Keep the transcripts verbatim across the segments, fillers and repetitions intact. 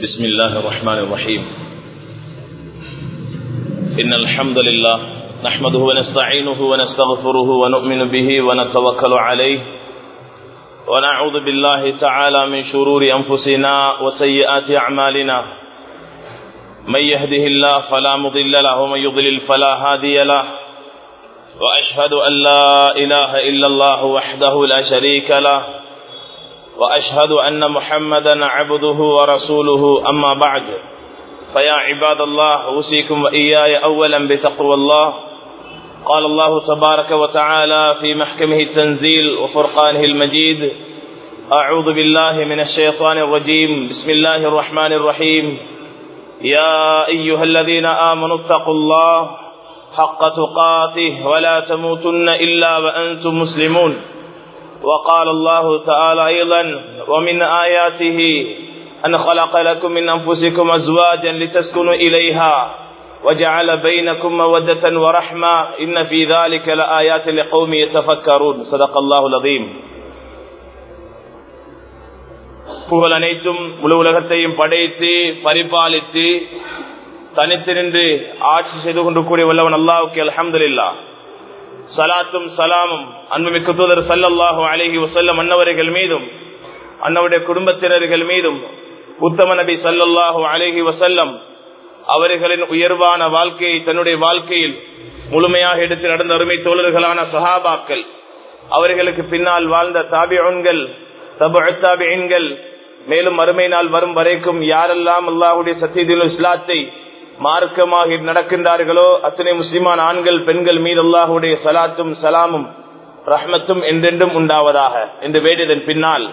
بسم الله الرحمن الرحيم إن الحمد لله نحمده ونستعينه ونستغفره ونؤمن به ونتوكل عليه ونعوذ بالله تعالى من شرور أنفسنا وسيئات أعمالنا من يهده الله فلا مضل له ومن يضلل فلا هادي له وأشهد أن لا إله إلا الله وحده لا شريك له وأشهد أن محمدا عبده ورسوله أما بعد فيا عباد الله أوصيكم وإياي أولا بتقوى الله. قال الله تبارك وتعالى في محكمه التنزيل وفرقانه المجيد: أعوذ بالله من الشيطان الرجيم. بسم الله الرحمن الرحيم. يا أيها الذين آمنوا اتقوا الله حق تقاته ولا تموتن إلا وأنتم مسلمون. وقال الله تعالى أيضا: ومن آياته أن خلق لكم من أنفسكم أزواجا لتسكنوا إليها وجعل بينكم مودة ورحمة إن في ذلك لآيات لقوم يتفكرون. صدق الله العظيم. புகழ் அனைத்தும் முழு உலகத்தையும் படைத்து பரிபாலித்து தனித்து நின்று ஆட்சி செய்து கொண்டு கூடிய வல்லவன் அல்லாஹ்வுக்கு அல்ஹம்துலில்லாஹ். சலாத்தும் சலாமும் அன்புமிக்க தூதர் ஸல்லல்லாஹு அலைஹி வஸல்லம் அன்னவர்கள் மீதும் அன்னவருடைய குடும்பத்தினர்கள் மீதும் உத்தம நபி ஸல்லல்லாஹு அலைஹி வஸல்லம் அவர்களின் உயர்வான வாழ்க்கையை தன்னுடைய வாழ்க்கையில் முழுமையாக எடுத்து நடந்த அருமை தோழர்களான சஹாபாக்கள், அவர்களுக்கு பின்னால் வாழ்ந்த தாபிஊன்கள், தபுஉத் தாபிஈன்கள், மேலும் மறுமை நாள் வரும் வரைக்கும் யாரெல்லாம் அல்லாஹ்வுடைய சத்தியத்தில் இஸ்லாத்தை மார்க்கமாக நடக்கின்றார்களோ அத்தனை முஸ்லிமான ஆண்கள் பெண்கள் மீது அல்லாஹ்வுடைய சலாத்தும் சலாமும் ரஹ்மத்தும் என்றென்றும் உண்டாவதாக என்று வேண்டியதன் பின்னால்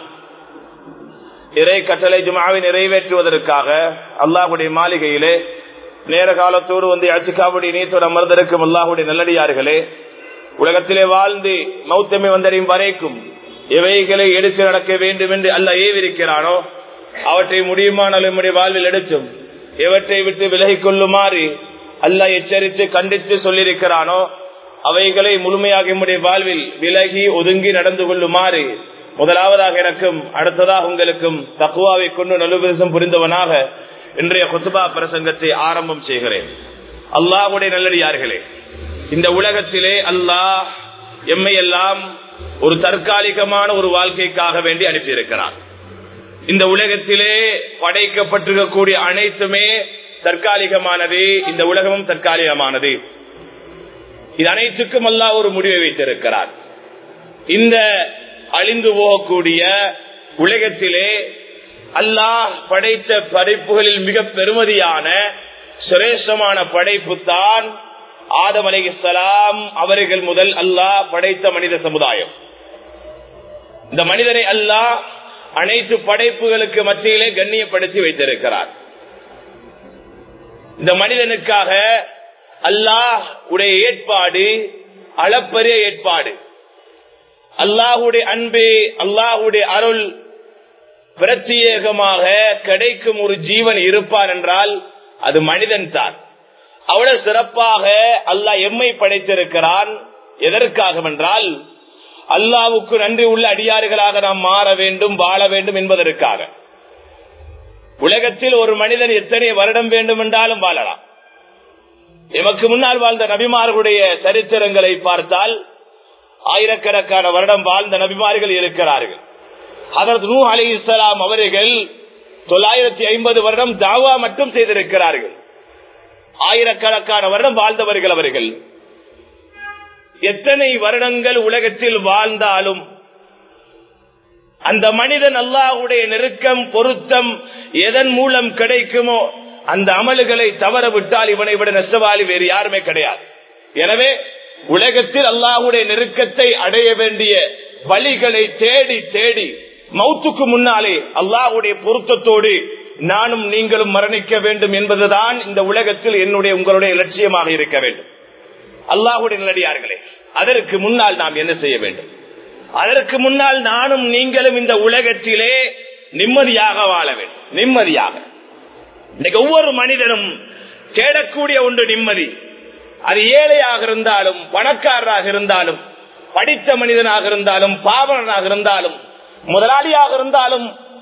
இறை கட்டளை ஜும்ஆவை நிறைவேற்றுவதற்காக அல்லாஹ்வுடைய மாளிகையிலே நேர காலத்தோடு வந்து இஅ்திகாஃபுடைய நீயத்தோடு அமர்ந்திருக்கும் அல்லாஹ்வுடைய நல்லடியார்களே, உலகத்திலே வாழ்ந்து மௌத்தமை வந்தடையும் வரைக்கும் எவைகளை எடுத்து நடக்க வேண்டும் என்று அல்லாஹ் ஏவிருக்கிறானோ அவற்றை முடியுமான நம்முடைய வாழ்வில் எடுத்தும் எவற்றை விட்டு விலகிக் கொள்ளுமாறு அல்லாஹ் எச்சரித்து கண்டித்து சொல்லியிருக்கிறானோ அவைகளை முழுமையாக நம்முடைய வாழ்வில் விலகி ஒதுங்கி நடந்து கொள்ளுமாறு முதலாவதாக எனக்கும் அடுத்ததாக உங்களுக்கும் தக்வாவை கொண்டு நல்லுபதேசம் புரிந்தவனாக இன்றைய குத்பா பிரசங்கத்தை ஆரம்பம் செய்கிறேன். அல்லாஹ்வுடைய நல்லடியார்களே, இந்த உலகத்திலே அல்லாஹ் எம்மை எல்லாம் ஒரு தற்காலிகமான ஒரு வாழ்க்கைக்காக வேண்டி அனுப்பியிருக்கிறார். இந்த உலகத்திலே படைக்கப்பட்டிருக்கக்கூடிய அனைத்துமே தற்காலிகமானது, இந்த உலகமும் தற்காலிகமானது. இது அனைத்துக்கும் அல்லாஹ் ஒரு முடிவை வைத்திருக்கிறார். இந்த அழிந்து போகக்கூடிய உலகத்திலே அல்லாஹ் படைத்த படைப்புகளில் மிக பெருமதியான சிரேஷ்டமான படைப்பு தான் ஆதம் அலைஹிஸ்ஸலாம் அவர்கள் முதல் அல்லாஹ் படைத்த மனித சமுதாயம். இந்த மனிதனை அல்லாஹ் அனைத்து படைப்புகளுக்கு மத்தியிலே கண்ணியப்படுத்தி வைத்திருக்கிறார். இந்த மனிதனுக்காக அல்லாஹ் உடைய ஏற்பாடு அளப்பரிய ஏற்பாடு. அல்லாஹுடைய அன்பு, அல்லாஹுடைய அருள் பிரத்யேகமாக கிடைக்கும் ஒரு ஜீவன் இருப்பான் என்றால் அது மனிதன் தான். அவ்வளவு சிறப்பாக அல்லாஹ் எம்மை படைத்திருக்கிறான். எதற்காக என்றால் அல்லாஹ்வுக்கு நன்றி உள்ள அடியார்களாக நாம் மாற வேண்டும், வாழ வேண்டும் என்பதற்காக. உலகத்தில் ஒரு மனிதன் எத்தனை வருடம் வேண்டும் என்றாலும் வாழலாம். எமக்கு முன்னால் வாழ்ந்த நபிமார்களுடைய சரித்திரங்களை பார்த்தால் ஆயிரக்கணக்கான வருடம் வாழ்ந்த நபிமார்கள் இருக்கிறார்கள். ஹதரத் நூஹ் அலைஹிஸ்ஸலாம் அவர்கள் தொள்ளாயிரத்தி ஐம்பது வருடம் தாவா மட்டும் செய்திருக்கிறார்கள். ஆயிரக்கணக்கான வருடம் வாழ்ந்தவர்கள் அவர்கள். எத்தனை வருடங்கள் உலகத்தில் வாழ்ந்தாலும் அந்த மனிதன் அல்லாஹ்வுடைய நெருக்கம் பொருத்தம் எதன் மூலம் கிடைக்குமோ அந்த அமல்களை தவற விட்டால் இவனை விட நஷ்டவாளி வேறு யாருமே கிடையாது. எனவே உலகத்தில் அல்லாஹ்வுடைய நெருக்கத்தை அடைய வேண்டிய வழிகளை தேடி தேடி மௌத்துக்கு முன்னாலே அல்லாஹ்வுடைய பொருத்தத்தோடு நானும் நீங்களும் மரணிக்க வேண்டும் என்பதுதான் இந்த உலகத்தில் என்னுடைய உங்களுடைய லட்சியமாக இருக்க வேண்டும். அல்லாஹ்வுடைய நல்லடியார்களே, அதற்கு முன்னால் நாம் என்ன செய்ய வேண்டும்? அதற்கு முன்னால் நானும் நீங்களும் இந்த உலகத்திலே நிம்மதியாக வாழ வேண்டும். நிம்மதியாக இன்னைக்கு ஒவ்வொரு மனிதனும் தேடக்கூடிய ஒன்று நிம்மதி. அது ஏழையாக இருந்தாலும் பணக்காரராக இருந்தாலும் படித்த மனிதனாக இருந்தாலும் பாவனாக இருந்தாலும் முதலாளியாக இருந்தாலும்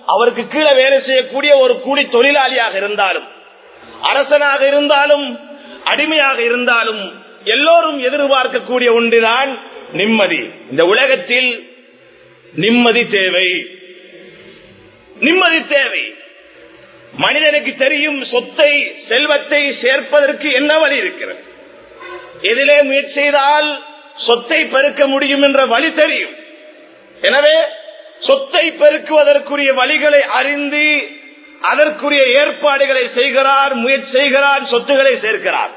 அவருக்கு கீழே வேலை செய்யக்கூடிய ஒரு கூலி தொழிலாளியாக இருந்தாலும், அரசனாக இருந்தாலும், அடிமையாக இருந்தாலும் எல்லோரும் எதிர்பார்க்கக்கூடிய ஒன்றுதான் நிம்மதி. இந்த உலகத்தில் நிம்மதி தேவை, நிம்மதி தேவை. மனிதனுக்கு தெரியும் சொத்தை செல்வத்தை சேர்ப்பதற்கு என்ன வழி இருக்கிறது, எதிலே முயற்சி செய்தால் சொத்தை பெருக்க முடியும் என்ற வழி தெரியும். எனவே சொத்தை பெருக்குவதற்குரிய வழிகளை அறிந்து அதற்குரிய ஏற்பாடுகளை செய்கிறார், முயற்சி செய்கிறார், சொத்துக்களை சேர்க்கிறார்.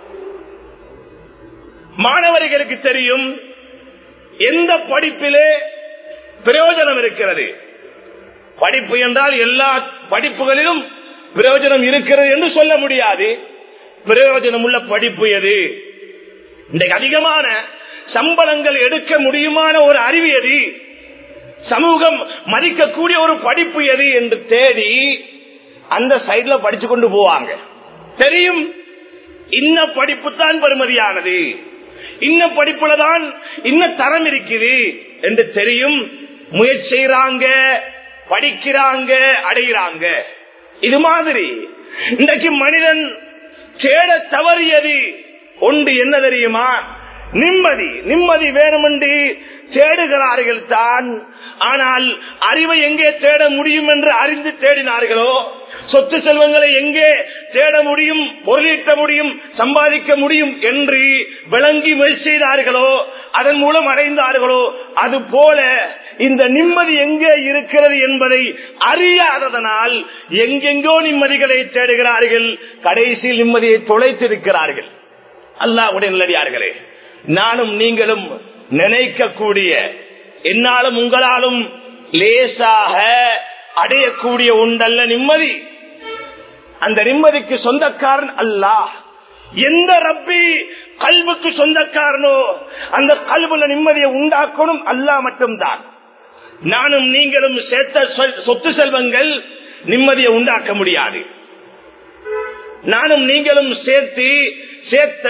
மாணவர்களுக்கு தெரியும் எந்த படிப்பிலே பிரயோஜனம் இருக்கிறது. படிப்பு என்றால் எல்லா படிப்புகளிலும் பிரயோஜனம் இருக்கிறது என்று சொல்ல முடியாது. பிரயோஜனம் உள்ள படிப்பு எது, இன்றைக்கு அதிகமான சம்பளங்கள் எடுக்க முடியுமான ஒரு அறிவு எது, சமூகம் மதிக்கக்கூடிய ஒரு படிப்பு எது என்று தேடி அந்த சைட்ல படிச்சு கொண்டு போவாங்க. தெரியும் இன்ன படிப்பு தான் பெருமதியானது, இன்ன படிப்புல தான் இன்ன தரம் இருக்குது என்று தெரியும். முயற்சி செய்யறாங்க, படிக்கிறாங்க, அடைகிறாங்க. இது மாதிரி இன்றைக்கு மனிதன் தேட தவறியது ஒன்று என்ன தெரியுமா? நிம்மதி. நிம்மதி வேணும் என்று தேடுகிறார்கள் தான். ஆனால் அறிவை எங்கே தேட முடியும் என்று அறிந்து தேடினார்களோ, சொத்து செல்வங்களை எங்கே தேட முடியும், பொருளீட்ட முடியும், சம்பாதிக்க முடியும் என்று விளங்கி முயற்சி செய்தார்களோ, அதன் மூலம் அடைந்தார்களோ, அது போல இந்த நிம்மதி எங்கே இருக்கிறது என்பதை அறியாததனால் எங்கெங்கோ நிம்மதிகளை தேடுகிறார்கள். கடைசியில் நிம்மதியை தொலைத்திருக்கிறார்கள். அல்லாஹ்வுடைய நல்லடியார்களே, நானும் நீங்களும் நினைக்கக்கூடிய, என்னாலும் உங்களாலும் லேசாக அடையக்கூடிய ஒன்றல்ல நிம்மதி. அந்த நிம்மதிக்கு சொந்தக்காரன் அல்லாஹ். எந்த ரப்பி கல்புக்கு சொந்தக்காரனோ அந்த கல்புல நிம்மதியை உண்டாக்கணும் அல்லாஹ் மட்டும்தான். நானும் நீங்களும் சேர்த்த சொத்து செல்வங்கள் நிம்மதியை உண்டாக்க முடியாது. நானும் நீங்களும் சேர்த்து சேர்த்த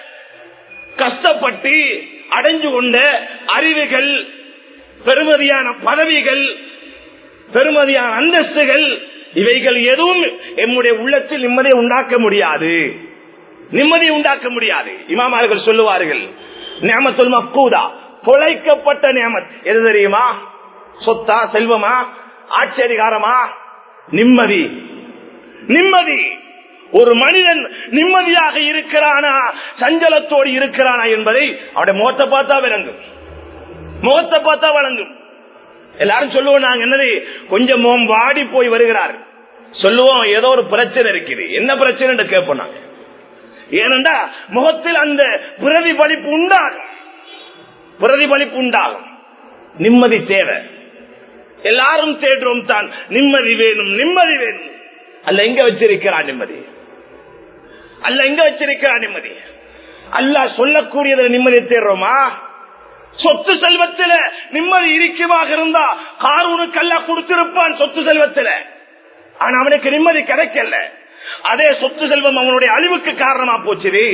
கஷ்டப்பட்டு அடைஞ்சு கொண்ட அறிவுகள், பெருமதியான பதவிகள், பெருமதியான அந்தஸ்துகள், இவைகள் எதுவும் எம்முடைய உள்ளத்தில் நிம்மதியை உண்டாக்க முடியாது. நிம்மதியை உண்டாக்க முடியாது. இமாமார்கள் சொல்லுவார்கள், நியமத்துல் மஃகூதா, தொலைக்கப்பட்ட நியமத் எது தெரியுமா? சொத்தா, செல்வமா, ஆட்சி அதிகாரமா? நிம்மதி. நிம்மதி. ஒரு மனிதன் நிம்மதியாக இருக்கிறானா, சஞ்சலத்தோடு இருக்கிறானா என்பதை அவருடைய முகத்தை பார்த்தா விளங்கும். முகத்தை பார்த்தா வழங்கும். எல்லாரும் சொல்லுவோம், நாங்க என்னது கொஞ்சம் முகம் வாடி போய் வருகிறார் சொல்லுவோம், ஏதோ ஒரு பிரச்சனை இருக்குது. என்ன பிரச்சனை கேட்போம் நாங்க. ஏனென்றா முகத்தில் அந்த பிரதிபலிப்பு உண்டாகும், பிரதிபலிப்பு உண்டாகும். நிம்மதி தேவை. எல்லாரும் தேடுறோம் தான், நிம்மதி வேணும், நிம்மதி வேணும். அல்ல எங்க வச்சிருக்கிறான் நிம்மதி? அல்ல எங்க வச்சிருக்கிறான் நிம்மதி? அல்லாஹ் சொல்லக்கூடியது நிம்மதியை தேடுறோமா? சொத்து செல்வத்தில நிம்மதி இருக்குமாக இருந்தா காரூனுக்கு அல்லாஹ் கொடுத்திருப்பான் சொத்து செல்வத்தில. ஆனா அவனுக்கு நிம்மதி கிடைக்கல. அதே சொத்து செல்வம் அவனுடைய அழிவுக்கு காரணமா போச்சு.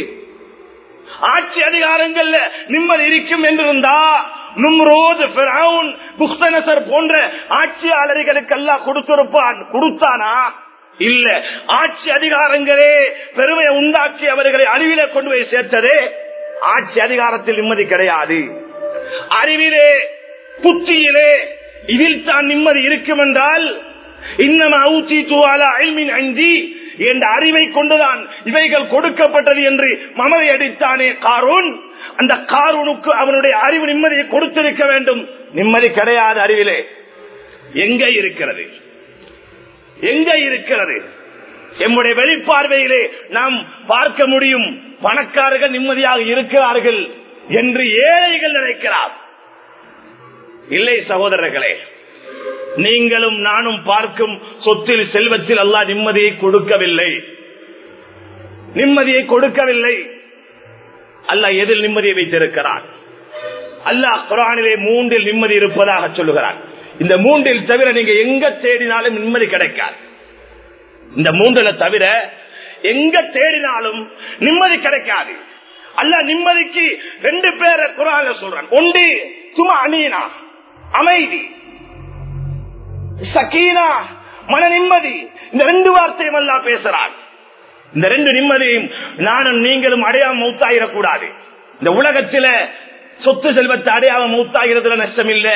ஆட்சி அதிகாரங்கள்ல நிம்மதி இருக்கும் என்றிருந்தா நும்ரோத், ஃபிரௌன், புக்தனசர் போன்ற ஆட்சியாளர்களுக்கு அல்லாஹ் கொடுத்திருப்பான். கொடுத்தானா? இல்ல. ஆட்சி அதிகாரங்களே பெருமையை உண்டாக்கி அவர்களை அழிவிலே கொண்டு போய் சேர்த்ததே. ஆட்சி அதிகாரத்தில் நிம்மதி கிடையாது. அறிவிலே, புத்தியிலே இதில் தான் நிம்மதி இருக்கும் என்றால், இன்னமா ஊத்திது அலா இல்மின் இன்தி என்ற அறிவை கொண்டுதான் இவைகள் கொடுக்கப்பட்டது என்று மமதை அடித்தானே காரூன். அந்த காரூனுக்கு அவனுடைய அறிவு நிம்மதியை கொடுத்திருக்க வேண்டும். நிம்மதி கிடையாது. அறிவிலே எங்க இருக்கிறது? எங்க இருக்கிறது? எம்முடைய வெளிப்பார்வையிலே நாம் பார்க்க முடியும். பணக்காரர்கள் நிம்மதியாக இருக்கிறார்கள் என்று ஏழைகள் நினைக்கிறார். இல்லை சகோதரர்களே, நீங்களும் நானும் பார்க்கும் சொத்தில், செல்வத்தில் அல்லாஹ் நிம்மதியை கொடுக்கவில்லை. நிம்மதியை கொடுக்கவில்லை. அல்லாஹ் எதில் நிம்மதியை வைத்திருக்கிறார்? அல்லாஹ் குர்ஆனிலே மூன்றில் நிம்மதி இருப்பதாக சொல்லுகிறார். இந்த மூன்றில் தவிர நீங்க எங்க தேடினாலும் நிம்மதி கிடைக்காது. இந்த மூன்றில தவிர எங்க தேடினாலும் நிம்மதி கிடைக்காது. அல்லாஹ் நிம்மதிக்கு ரெண்டு பேரை குர்ஆன்ல சொல்றான். ஒன்று துமஅனீனா, அமைதி. சகீனா, மன நிம்மதி. இந்த ரெண்டு வார்த்தையும் அல்லாஹ் பேசுறான். இந்த ரெண்டு நிம்மதியும் நானும் நீங்களும் அடையாம மௌத்தாயிடக்கூடாது. இந்த உலகத்தில சொத்து செல்வத்தை அடையாம மௌத்தாகிறதுல நஷ்டம் இல்ல,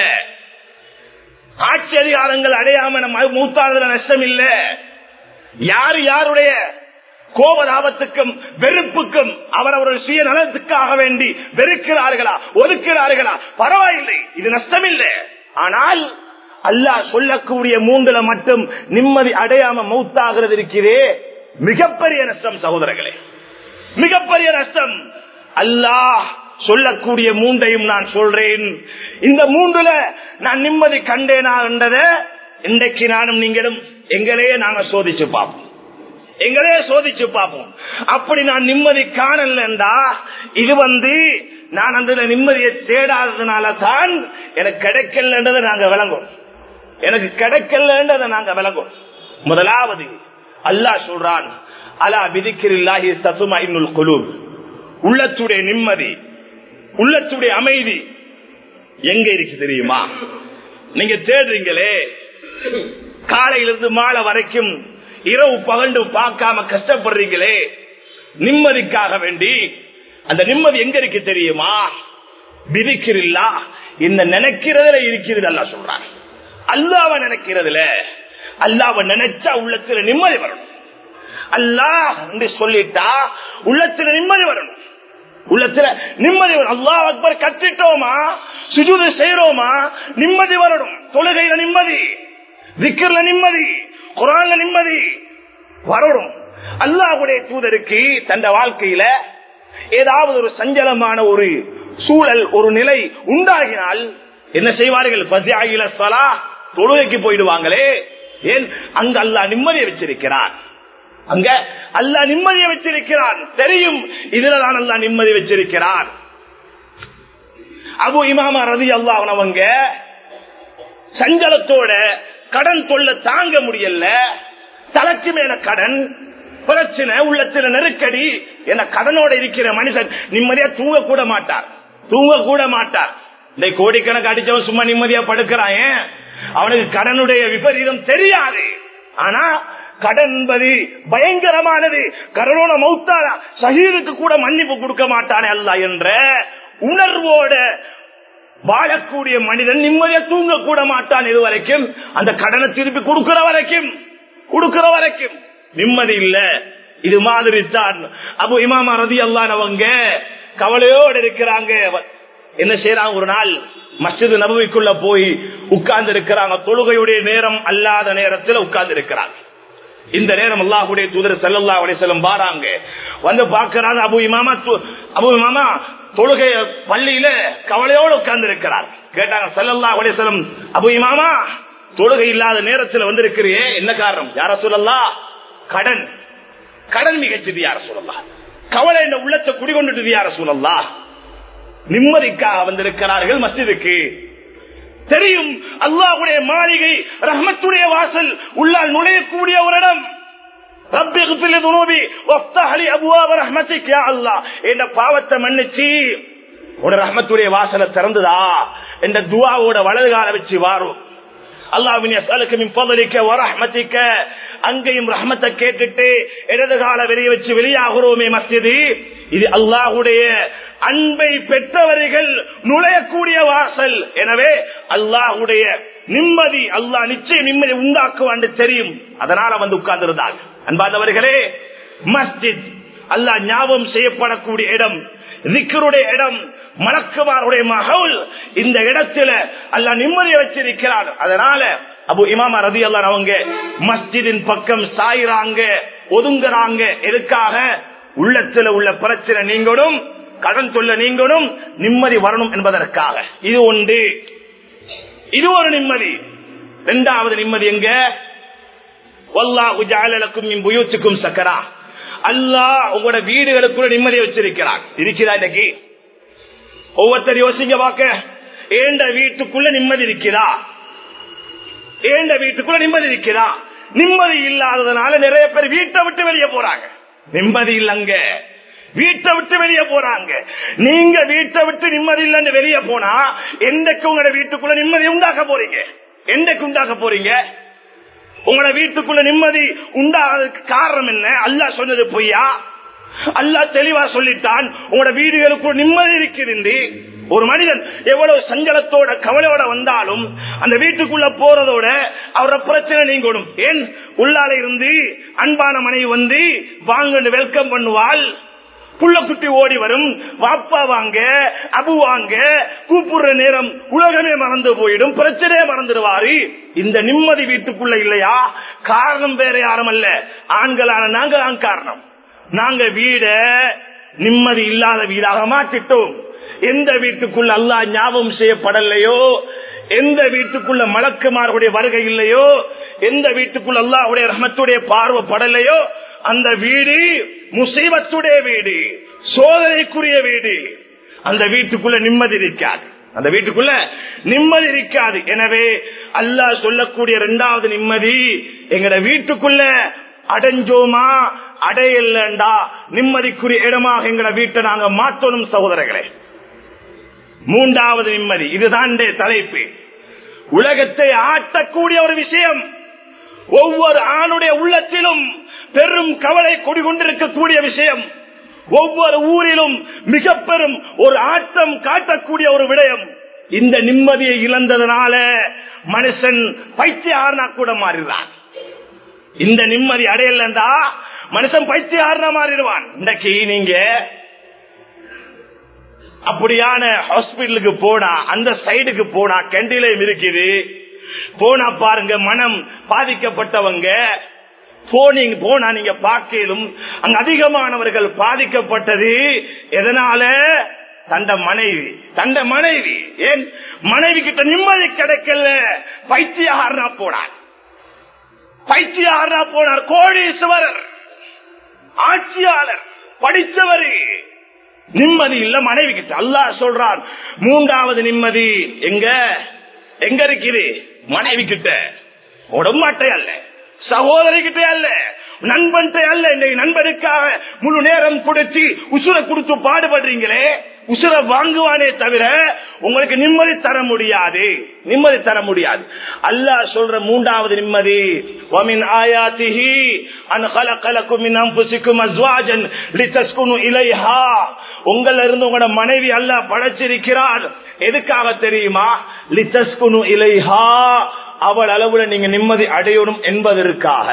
ஆட்சி அதிகாரங்கள் அடையாம நம்ம மூத்தானதுல நஷ்டம் இல்ல. யார் யாருடைய கோபதாபத்துக்கும் வெறுப்புக்கும் அவரவருடைய சுய நலத்துக்காக வேண்டி வெறுக்கிறார்களா, ஒதுக்கிறார்களா, பரவாயில்லை, இது நஷ்டம் இல்லை. ஆனால் அல்லாஹ் சொல்லக்கூடிய மூன்றுல மட்டும் நிம்மதி அடையாம மௌத்தாகிறது இருக்கிறே, மிகப்பெரிய நஷ்டம் சகோதரர்களே, மிகப்பெரிய நஷ்டம். அல்லாஹ் சொல்லக்கூடிய மூன்றையும் நான் சொல்றேன். இந்த மூன்றுல நான் நிம்மதி கண்டேனா என்றதை இன்றைக்கு நானும் நீங்களும் எங்களையே நாங்க சோதிச்சு பார்ப்போம், எங்களே சோதிச்சு பார்ப்போம். அப்படி நான் நிம்மதி காணலண்டா இது வந்து நான் அந்த நிம்மதியை தேடாததுனால தான் எனக்கு கிடைக்கலன்றதை நாங்க விளங்கும், எனக்கு கிடைக்கலன்றதை நாங்க விளங்கும். முதலாவது அல்லாஹ் சொல்றான், அலா பிதிக்ரில்லாஹி தத்மஇன்னுல் குலூப். உள்ளத்துடைய நிம்மதி, உள்ளத்துடைய அமைதி எங்க இருக்கு தெரியுமா? நீங்க தேடுறீங்களே, காலையிலிருந்து மாலை வரைக்கும் இரவு பகண்டு பார்க்காம கஷ்டப்படுறீங்களே நிம்மதிக்காக வேண்டி, அந்த நிம்மதி எங்க இருக்கு தெரியுமா? பிதிக்கிறில்லா, இந்த நினைக்கிறதுல இருக்கிறது அல்லாஹ் சொல்றான். அல்லாஹ்வை நினைக்கிறதுல, அல்லாஹ்வை நினைச்சா உள்ளத்துல நிம்மதி வரணும். அல்லாஹ் என்று சொல்லிட்டா உள்ளத்துல நிம்மதி வரணும், உள்ளத்துல நிம்மதி வரும். அல்லாஹ் அக்பர் கத்திட்டோமா, சுஜூது செய்யறோமா, நிம்மதி வரணும். தொழுகையில நிம்மதி, திக்ர்ல நிம்மதி, குர்ஆன்ல நிம்மதி வரணும். அல்லாஹ்வுடைய தூதருக்கு தந்த வாழ்க்கையில ஏதாவது ஒரு சஞ்சலமான ஒரு சூழல், ஒரு நிலை உண்டாகினால் என்ன செய்வார்கள்? ஃபஸிஅ ஸலாஹ், தொழுகைக்கு போயிடுவாங்களே. ஏன்? அங்க அல்லாஹ் நிம்மதியை வச்சிருக்கிறான், அங்க அல்லாஹ் நிம்மதியை வச்சிருக்கிறான். தெரியும் இதுலதான் அல்லாஹ் நிம்மதி வச்சிருக்கிறான். அபு இமாமா ரலியல்லாஹு அன்ஹு அவங்க சஞ்சலத்தோட கடன் தொல்ல தாங்க முடியல, தலைக்கு மேல கடன் பிரச்சனை, உள்ளத்துல நெருக்கடி. என கடனோட இருக்கிற மனுஷன் நிம்மதியா தூங்க கூட மாட்டார், தூங்க கூட மாட்டார். இந்த கோடிக்கணக்கு அடிச்சவன் சும்மா நிம்மதியா படுக்கிறான், அவனுக்கு கடனுடைய விபரீதம் தெரியாது. ஆனா கடன் என்பது பயங்கரமானது. கரோன மௌத்தால ஷஹீதுக்கு கூட மன்னிப்பு கொடுக்க மாட்டானே அல்லாஹ் என்ற உணர்வோட வாழக்கூடிய மனிதன் நிம்மதியா தூங்க கூட மாட்டான். இது வரைக்கும் அந்த கடனை திருப்பி கொடுக்கிற வரைக்கும் கொடுக்கிற வரைக்கும் நிம்மதி இல்ல. இது மாதிரி தான் அபு இமாமா ரலியல்லாஹு அன்ஹு அவங்க கவலையோடு இருக்கிறாங்க. என்ன செய்யறாங்க? ஒரு நாள் மஸ்ஜித் நபவிக்குள்ள போய் உட்கார்ந்து இருக்கிறாங்க. தொழுகையுடைய நேரம் அல்லாத நேரத்தில் உட்கார்ந்து இருக்கிறாங்க. இந்த நேரம் அல்லாஹ்வுடைய தூதர் ஸல்லல்லாஹு அலைஹி வஸல்லம் பாராங்க, வந்து பார்க்கறாங்க. அபு இமாமா அபு இமாமா தொழுகை பள்ளியில கவலையோடு உட்கார்ந்து இருக்கிறார். கேட்டாங்க ஸல்லல்லாஹு அலைஹி வஸல்லம், அபு இமாமா தொழுகை இல்லாத நேரத்தில் வந்திருக்கிறியே, என்ன காரணம்? யா ரசூலல்லாஹ், கடன் கடன் மிகச்சது யா ரசூலல்லாஹ், கவலை இந்த உள்ளத்தை குடிகொண்டுட்டது யா ரசூலல்லாஹ். நிம்மதிக்காக வந்திருக்கிறார்கள் மஸ்ஜிதுக்கு. தெரியும் அல்லாஹ்வுடைய மாளிகை, ரஹ்மத்துடைய வாசல், உள்ளால் நுழையக்கூடிய ஒரு இடம். ரப்பி இக்ஃபிர் லி துனூபி வஃப்தஹ் லி அப்வாப ரஹ்மத்திக் யா அல்லாஹ், இந்த பாவத்தை மன்னிச்சி உன ரஹ்மத்துடைய வாசலை திறந்துதா என்ற துஆவோட வலது கால வச்சு வாரும். அல்லாஹ்வின் யஸ்அலுக மின் ஃபضلிக வ ரஹ்மத்திக, அங்கேயும் ரஹ்மத்தை கேட்டுட்டு இடது கால வெளியே வச்சு வெளியாகிறோமே மஸ்ஜிது, இது அல்லாஹ்வுடைய அன்பை பெற்றவர்கள் நுழையக்கூடிய வாசல். எனவே அல்லாஹ்வுடைய நிம்மதி, அல்லாஹ் நிச்சயம் நிம்மதி உண்டாக்குவான்னு தெரியும், அதனால வந்து உட்கார்ந்திருந்தாங்க. அன்பாதவர்களே, மஸ்ஜித் அல்லாஹ் ஞாபகம் செய்யப்படக்கூடிய இடம், திக்ருடைய இடம், மலக்குமாருடைய மஹவுல். இந்த இடத்துல அல்லாஹ் நிம்மதியை வச்சிருக்கிறார். அதனால அபு இமாமா ரலியல்லாஹு அன்ஹு அவங்க மஸ்ஜிதின் பக்கம் சாயிறாங்க, ஒதுங்குறாங்க. எதுக்காக? உள்ளத்துல உள்ள பிரச்சனை நீங்களும், கடன் தொல்லை நீங்களும், நிம்மதி வரணும் என்பதற்காக. இது ஒன்று, இது ஒரு நிம்மதி. இரண்டாவது நிம்மதி எங்க? வல்லாஹு ஜஅல லக்கும் மின் புயூத்திக்கும் சக்கரா, அல்லாஹ் உங்களோட வீடுகளுக்குள்ள நிம்மதியை வச்சிருக்கிறான். இருக்கிறா? இன்னைக்கு ஒவ்வொருத்தர் யோசிங்க பார்க்க, ஏண்ட வீட்டுக்குள்ள நிம்மதி இருக்கிறா? ஏண்ட வீட்டுக்குள்ள நிம்மதி இருக்கிறா? நிம்மதி இல்லாததுனால நிறைய பேர் வீட்டை விட்டு வெளியே போறாங்க. நிம்மதி இல்லங்க, வீட்டை விட்டு வெளியே போறாங்க. நீங்க வீட்டை விட்டு நிம்மதி இல்லன்னு வெளியே போனா என்றைக்கு உங்களோட வீட்டுக்குள்ள நிம்மதி உண்டாக்க போறீங்க? என்றைக்கு உண்டாக்க போறீங்க? உங்களோட வீட்டுக்குள்ள நிம்மதி உண்டாகிறதுக்கு காரணம் என்ன? அல்லாஹ் சொன்னது பொய்யா? அல்லாஹ் தெளிவா சொல்லிட்டான், உங்களோட வீடுகளுக்குள்ள நிம்மதி இருக்கிறது. ஒரு மனிதன் எவ்வளவு சஞ்சலத்தோட கவலையோட வந்தாலும் அந்த வீட்டுக்குள்ள போறதோட அவரோட பிரச்சனை நீங்கணும். ஏன்? உள்ளால இருந்து அன்பான மனைவி வந்து வாங்க வெல்கம் பண்ணுவாள், புள்ள குட்டி ஓடி வரும், வாப்பா வாங்க அபு வாங்க கூப்பிடுற நேரம் உலகமே மறந்து போயிடும், பிரச்சனையே மறந்துடுவாரு. இந்த நிம்மதி வீட்டுக்குள்ள இல்லையா? காரணம் வேற யாரும் அல்ல, ஆண்களான நாங்க தான் காரணம். நாங்க வீட நிம்மதி இல்லாத வீடாக மாற்றிட்டோம். எந்த வீட்டுக்குள்ள அல்லாஹ் ஞாபகம் செய்யப்படலையோ, எந்த வீட்டுக்குள்ள மலக்குமார்களுடைய வருகை இல்லையோ, எந்த வீட்டுக்குள்ள அல்லாஹ்வுடைய ரஹ்மத்துடைய பார்வை படலையோ, அந்த வீடு முசீபத்துடைய வீடு, சோதனைக்குரிய வீடு. அந்த வீட்டுக்குள்ள நிம்மதி இருக்காது, அந்த வீட்டுக்குள்ள நிம்மதி இருக்காது. எனவே அல்லாஹ் சொல்லக்கூடிய இரண்டாவது நிம்மதி, எங்கட வீட்டுக்குள்ள அடைஞ்சோமா அடையலண்டா நிம்மதிக்குரிய இடமாக எங்கட வீட்டை நாங்க மாற்றணும் சகோதரர்களே. மூன்றாவது நிம்மதி, இதுதான் தலைப்பு. உலகத்தை ஆட்டக்கூடிய ஒரு விஷயம், ஒவ்வொரு ஆணுடைய உள்ளத்திலும் பெரும் கவலை குடிகொண்டிருக்கக்கூடிய விஷயம், ஒவ்வொரு ஊரிலும் மிக பெரும் ஒரு ஆட்டம் காட்டக்கூடிய ஒரு விடயம். இந்த நிம்மதியை இழந்ததனால மனுஷன் பைத்தியக்காரனா கூட மாறிடுறான். இந்த நிம்மதி அடையலண்டா மனுஷன் பைத்தியக்காரனா மாறிடுவான். இன்னைக்கு நீங்க அப்படியான ஹாஸ்பிட்டலுக்கு போனா, அந்த சைடுக்கு போனா கேண்டீன்லயும் இருக்குது, போனா பாருங்க மனம் பாதிக்கப்பட்டவங்க போனீங்க போனா நீங்க பார்க்கலும் அங்க அதிகமானவர்கள் பாதிக்கப்பட்டது எதனால? தண்ட மனைவி தண்ட மனைவி ஏன் மனைவி கிட்ட நிம்மதி கிடைக்கல, பைத்தியக்காரனா போனார், பைத்தியக்காரனா போனார். கோடீஸ்வரர், ஆட்சியாளர், படித்தவர், நிம்மதி இல்ல மனைவி கிட்ட. அல்லாஹ் சொல்றான் மூன்றாவது நிம்மதி எங்க எங்க இருக்குது? மனைவி கிட்ட. உடம்பாட்டை அல்ல, சகோதரி கிட்ட அல்ல, நண்பன் அல்ல. இந்த நண்பனுக்காக முழு நேரம் கொடுத்து உசுரை கொடுத்து பாடுபடுறீங்களே, உசுரை வாங்குவானே தவிர உங்களுக்கு நிம்மதி தர முடியாது, நிம்மதி தர முடியாது. அல்லாஹ் சொல்ற மூன்றாவது நிம்மதி, வமின் ஆயாத்திஹி அன் கலகலக்கும் மின் அன்ஃபுசிக்கும் அஸ்வாஜன் லிதஸ்குனு இலைஹா. உங்கள இருந்து உங்களோட மனைவி அல்லாஹ் படைச்சிருக்கிறார். எதுக்காக தெரியுமா? லிதஸ்குனு இலைஹா, அவள் அளவுல நீங்க நிம்மதி அடையணும் என்பதற்காக.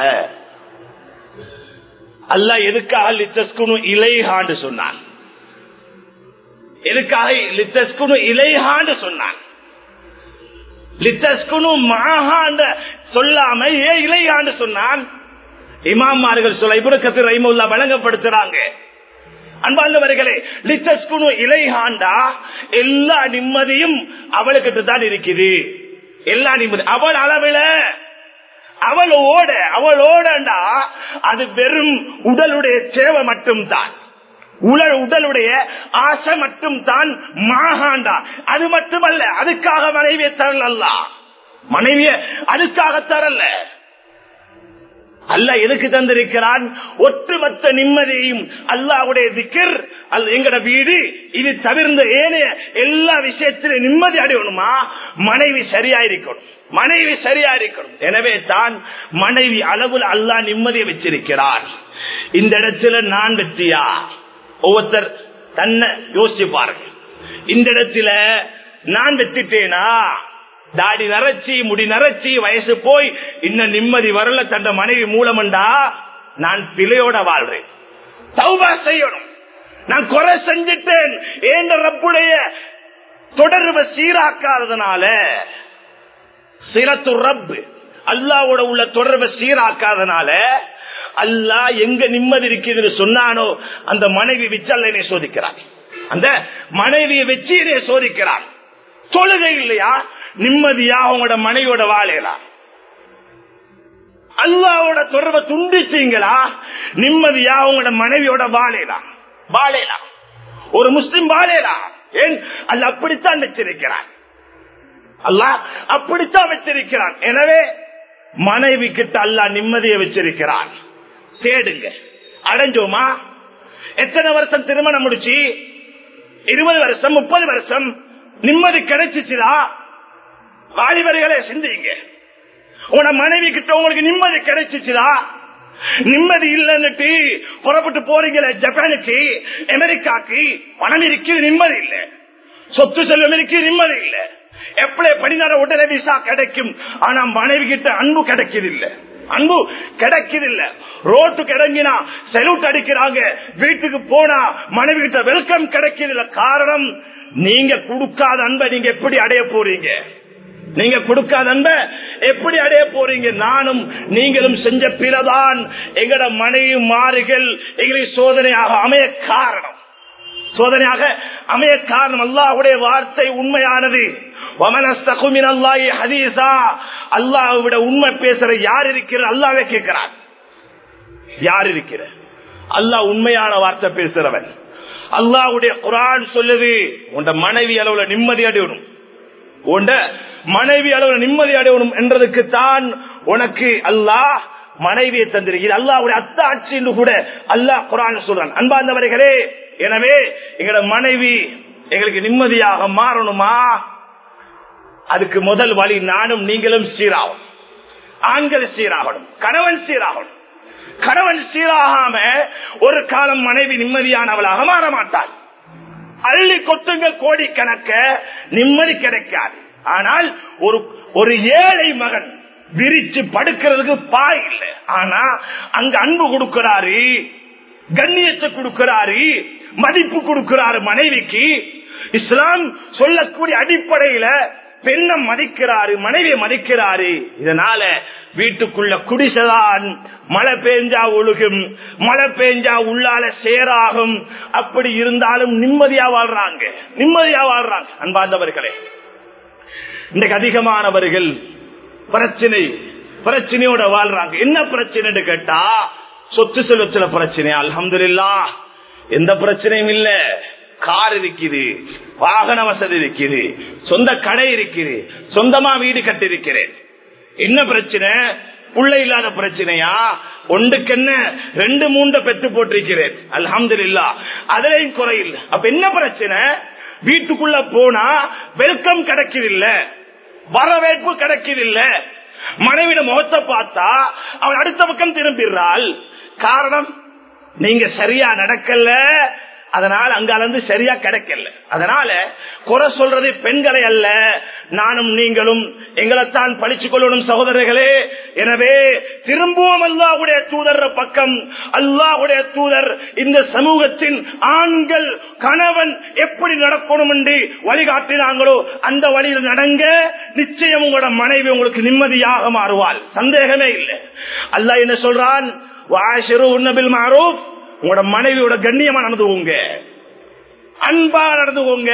அல்லாஹ் எதுக்காக லிதஸ்குனு இலைஹான்னு சொன்னான்? எதுக்காக லிதஸ்குனு இலைஹான்னு சொன்னான்? லிதஸ்குனு மாஹான்னு சொல்லாம ஏன் இலைஹான்னு சொன்னான்? இமாமார்கள் சொல்ல இப்னு கஸீர் ரஹிமஹுல்லாஹ் வழங்கப்படுத்துறாங்க. அன்பார்ந்தவர்களே, லிதஸ்குனு இலைஹாண்டா எல்லா நிம்மதியும் அவளுக்கிட்ட தான் இருக்குது. எல்லா நிம்மதி அவள் அளவில், அவளோட அவளோடா அது வெறும் உடலுடைய சேவை மட்டும் தான், உடலுடைய ஆசை மட்டும் தான் மாகாண்டா. அது மட்டுமல்ல, அதுக்காக மனைவியை தரல, மனைவிய அதுக்காக தரல. அல்லாஹ் எதுக்கு தந்திருக்கிறான்? ஒட்டுமொத்த நிம்மதியையும் அல்லாஹ்வுடைய திக்ர், எங்கட வீடு இது தவிர்ந்த ஏனைய எல்லா விஷயத்திலும் நிம்மதி அடையணுமா? மனைவி சரியா இருக்கணும், மனைவி சரியா இருக்கணும். எனவே தான் மனைவி அளவில் அல்லாஹ் நிம்மதியை வச்சிருக்கிறார். இந்த இடத்துல நான் வெற்றியா? ஒவ்வொருத்தர் தன்னை யோசிச்சு பாருங்க. இந்த இடத்துல நான் வெற்றிட்டேனா? தாடி நரைச்சி முடி நரைச்சி வயசு போய் இன்னும் நிம்மதி வரல, தந்த மனைவி மூலமண்டா நான் பிழையோட வாழ்றேன். தௌபா செய்யணும். நான் குறை செஞ்சிட்டேன், ஏன் ரப்புடைய தொடர்பை சீராக்காததுனால, சிரத்து ரப் அல்லாஹ்வோட உள்ள தொடர்பை சீராக்காதனால அல்லாஹ் எங்க நிம்மதி இருக்குதுன்னு சொன்னானோ அந்த மனைவி வச்சு அல்ல என்னை சோதிக்கிறான், அந்த மனைவியை வச்சு என்னை சோதிக்கிறான். தொழுகை இல்லையா? நிம்மதியா உங்களோட மனைவியோட வாழலாம். அல்லாஹ்வோட தொடர்பை துண்டிச்சீங்களா? நிம்மதியா உங்களோட மனைவியோட வாழலாம், வாழலாம். ஒரு முஸ்லிம் வாழலாம். ஏன்? அல்லாஹ் அப்படித்தான் வச்சிருக்கிறான், அல்லாஹ் அப்படித்தான் வச்சிருக்கிறான். எனவே மனைவி கிட்ட அல்லாஹ் நிம்மதியை வச்சிருக்கிறான். தேடுங்க. அடைஞ்சோமா? எத்தனை வருஷம் திருமணம் முடிச்சு? இருபது வருஷம், முப்பது வருஷம் நிம்மதி கிடைச்சிச்சுதா? வாலிபர்களே சிந்திங்க. உன மனைவி கிட்ட உங்களுக்கு நிம்மதி கிடைச்சிச்சுதா? நிம்மதி இல்லன்னுட்டு புறப்பட்டு போறீங்களே ஜப்பானுக்கு, அமெரிக்காக்கு, பணம் இருக்கு, நிம்மதி இல்ல. சொத்து செல்வம் இருக்கு, நிம்மதி இல்ல. எப்படி படிநாட உடனே விசா கிடைக்கும், ஆனா மனைவி கிட்ட அன்பு கிடைக்கிறதில்லை. அன்பு கிடைக்கிறதில்லை. ரோட்டு கிடங்கினா செலூட் அடிக்கிறாங்க, வீட்டுக்கு போனா மனைவி கிட்ட வெல்கம் கிடைக்கிறதில்லை. காரணம், நீங்க கொடுக்காத அன்பை நீங்க எப்படி அடைய போறீங்க? நீங்க கொடுக்காத அன்பை எப்படி அடைய போறீங்க? நானும் நீங்களும் செஞ்ச பிறதான் எங்கட மனைவி மாறுகள் எங்களுக்கு சோதனையாக அமைய காரணம். சோதனையாக அமைய காரணம். அல்லாஹ்வுடைய வார்த்தை உண்மையானது. அல்லாஹ்வை விட உண்மை பேசுற யார் இருக்கிற? அல்லாஹ்வே கேட்கிறார். யார் இருக்கிற? அல்லாஹ் உண்மையான வார்த்தை பேசுறவன். அல்லாஹ்வுடைய குர்ஆன் சொல்லுது, உண்ட மனைவி அளவுல நிம்மதி அடையணும், உண்ட மனைவி அளவுல நிம்மதி அடையணும் என்றதுக்கு தான் உனக்கு அல்லாஹ் மனைவியை தந்திருக்கிறது. அல்லாஹ்வுடைய அத்தாட்சி என்று கூட அல்லாஹ் குர்ஆன் சொல்றான். அன்பார்ந்தவர்களே, எனவே எங்களோட மனைவி எங்களுக்கு நிம்மதியாக மாறணுமா? அதுக்கு முதல் வழி நானும் நீங்களும் சீராகும். ஆண்கள் சீராகணும், கணவன் சீராகணும். கணவன் சீராகாம ஒரு காலம் மனைவி நிம்மதியானவளாக மாற மாட்டாள். அள்ளி கொட்டுங்க கோடிக்கணக்க, நிம்மதி கிடைக்காது. ஆனால் ஒரு ஒரு ஏழை மகன் விரிச்சு படுக்கிறதுக்கு பாய் இல்லை, ஆனா அங்க அன்பு கொடுக்கிறாரு, கண்ணியத்தை கொடுக்கிறாரு, மதிப்பு கொடுக்கிறாரு மனைவிக்கு. இஸ்லாம் சொல்லக்கூடிய அடிப்படையில பெண்ணை மதிக்கிறாரு, மனைவியை மதிக்கிறாரு. இதனால வீட்டுக்குள்ள குடிசைதான் மழை பெஞ்சா ஒழுகும், மழை பெஞ்சா உள்ளால சேராகும். அப்படி இருந்தாலும் நிம்மதியா வாழ்றாங்க, நிம்மதியா வாழ்றாங்க. அன்பார்ந்தவர்களே, இன்றைக்கு அதிகமானவர்கள் பிரச்சனை பிரச்சனையோட வாழ்றாங்க. என்ன பிரச்சனை கேட்டா, சொத்து செல்வத்துல பிரச்சனை. அல்ஹம்துலில்லாஹ் எந்த பிரச்சனையும் இல்ல. கார் இருக்குது, வாகன வசதி இருக்குது, சொந்த கடை இருக்குது, சொந்தமா வீடு கட்டி இருக்கிறேன். என்ன பிரச்சனை? புள்ள இல்லாத பிரச்சனையா? ஒன்றுக்கு என்ன ரெண்டு மூன்று பெற்று போட்டிருக்கிறேன், அல்ஹம்துலில்லாஹ், அதுலயும் குறையில்லை. அப்ப என்ன பிரச்சனை? வீட்டுக்குள்ள போனா வெல்கம் கிடைக்கிறதில்ல, வரவேற்பு கிடைக்கிறதில்ல. மனைவிட முகத்தை பார்த்தா அவன் அடுத்த பக்கம் திரும்பிடுறாள். காரணம், நீங்க சரியா நடக்கல, அதனால அங்கிருந்து சரியா கிடைக்கல. அதனால குறை சொல்றது பெண்களை அல்ல, நானும் நீங்களும் எங்களைத்தான் பழிச்சு கொள்ளணும் சகோதரர்களே. எனவே திரும்புவோம் அல்லாஹ்வுடைய தூதர் பக்கம். அல்லாஹ்வுடைய தூதர் இந்த சமூகத்தின் ஆண்கள் கணவன் எப்படி நடக்கணும் என்று வழிகாட்டினாங்களோ அந்த வழியில் நடங்க. நிச்சயம் உங்களோட மனைவி உங்களுக்கு நிம்மதியாக மாறுவாள், சந்தேகமே இல்லை. அல்லாஹ் என்ன சொல்றான்? வஆஷிருஹுன்ன பில் மஅரூஃப், உங்களோட மனைவியோட கண்ணியமா நடந்துவோங்க, அன்பா நடந்துவோங்க,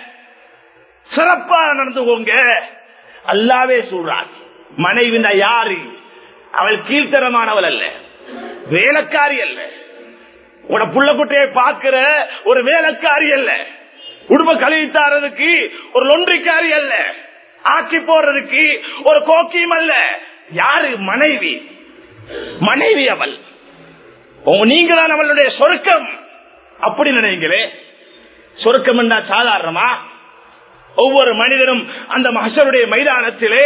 சிறப்பா நடந்துவோங்க. அல்லாவே சொல்றான். மனைவி யாரு? அவள் கீழ்த்தரமானவள் அல்ல, வேலைக்காரி அல்ல. உங்களோட புள்ள குட்டையை பார்க்கிற ஒரு வேலைக்காரி அல்ல, உடுப்ப கழுவித்தாரதுக்கு ஒரு லொன்றிக்காரி அல்ல, ஆக்கி போடுறதுக்கு ஒரு கோக்கியம் அல்ல. யாரு? மனைவி. மனைவி அவள், நீங்க தான் அவளுடைய சொர்க்கம். அப்படி நினைங்களே. சொர்க்கம் என்றா சாதாரணமா? ஒவ்வொரு மனிதனும் அந்த மஹ்ஷருடைய மைதானத்திலே